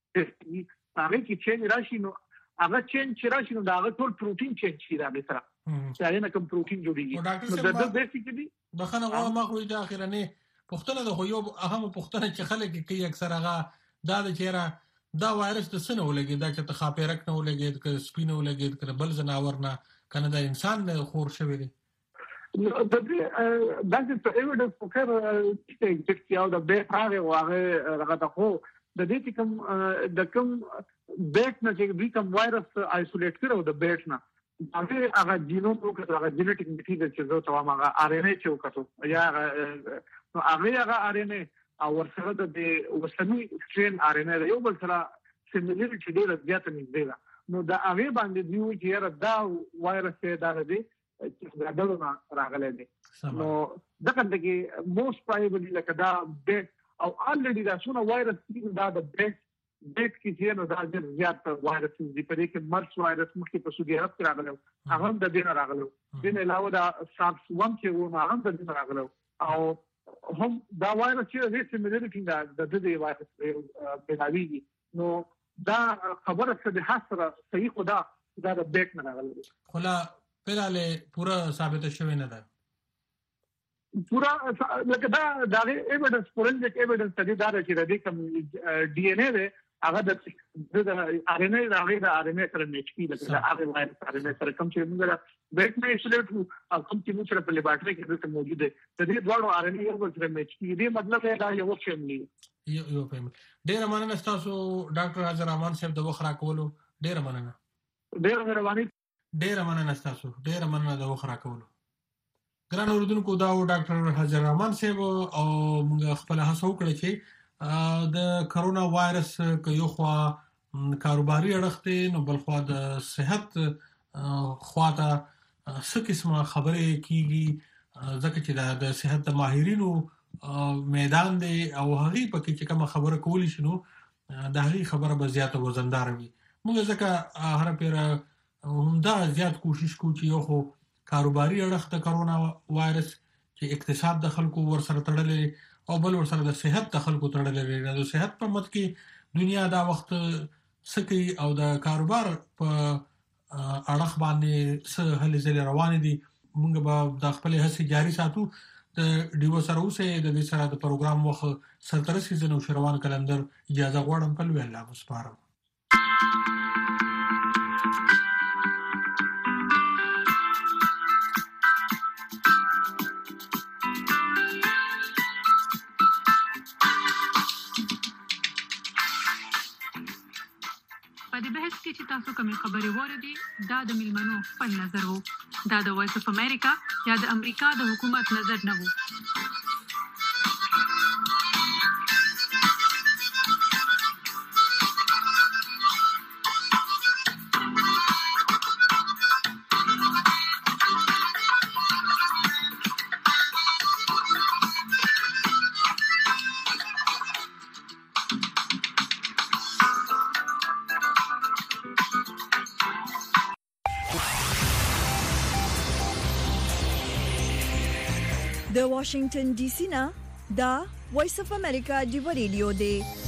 هغه کې چینج راشي نو هغه چینج راشي نو دا هغه ټول پروتین چینج شي دا به سره چې هغه کوم پروتین جوړیږي نو د بیسیکلی بخنه غوا ما خو د اخرنه پښتنه د خو یو اهم پښتنه چې خلک کې اکثر هغه دا د چیرې دا وایرس د سنو لګي دا چې تخاپیرک نه لګي د سپینو لګي د بل زناور نه کنه د انسان نه خور شوی دی د دې دا چې ایویډنس په کار چې یو د بیت هغه هغه خو د دې کوم بیت نه چې دوی کوم وایرس آیسولیټ کړو د بیت نه هغه جینوم او هغه جینیټک میټیریل چې زو ته هغه ار ان اے چې وکړو یا نو هغه ار ان اے او ورسره د وسنی سټرین ار ان اے یو بل سره سیمیلریټی ډیره زیاته نږدې ده نو دا هغه باندې دیو چې دا وایرس دا دی چې دا دغه راغلی دی نو دا کنده کې موست پرایبلی لکه دا بیت او الریډي دا څونه وایرس دا د بیت کې چې نو دا ډېر زیات وایرس دی په دې کې مرس وایرس مخکې په سعودي عرب کې راغلی هغه د دې راغلی دین علاوه دا سارس 1 چې و هغه د دې راغلی او هم دا وایرس چې د سیمیلریټی دا د دې وایرس بناویږي نو دا خبره څه د حسره صحیح خدا دا د بیت نه راغلی خلا پراله پورا ثابت شوی نه ده پورا لکه دا ایویډنس فورنزیک ایویډنس ته دا چې د کوم ډي ان اے ده هغه د ار ان اے د ار ان اے سره میچ کی لکه دا ار ان اے سره کوم چې موږ بیت نه ایسولیټ او کوم چې موږ سره په لیبارټری کې د موجود دي د دې ډول ار ان اے یو سره میچ کی دې مطلب دا یو فیملی یو فیملی ډیر مننه تاسو ډاکټر حاضر رحمان صاحب د وخت راکولو ډیر مننه ډیر مهرباني ډیر مننه تاسو ډیر مننه د وخت راکولو ګران اوردونکو دا ډاکټر حاضر رحمان صاحب او موږ خپل هڅه وکړه چې د کرونا وایرس کې یو خوا کاروباري اړخته نو بل خوا د صحت خواته څه قسمه خبرې کیږي ځکه چې د صحت د ماهرینو میدان دی او هغه پکې چې کوم خبره کولی شنو د هغه خبره به زیاته وزندار وي موږ ځکه هر پیره همدا زیات کوشش کوو چې یو خو کاروباري اړخ د کرونا وایرس چې اقتصاد د خلکو ورسره تړلې او بل ورسره د صحت د خلکو تړلې د صحت په مت کې دنیا دا وخت سکی او د کاروبار په اړخ باندې څه هلې ځلې روان دي موږ به د خپل هڅې جاري ساتو د ډیو سره اوسه د دې سره د پروګرام وخت سرتر سیزن او شروان کلندر اجازه غواړم په لوی الله مسپارم په دې بحث کې چې تاسو کومې خبرې واردې دا د ملمنو خپل نظر وو دا د وایس اف امریکا یا د امریکا د حکومت نظر نه و. د واشنگټن ډي سي نه دا وایس اف امریکا دی ریډیو دی.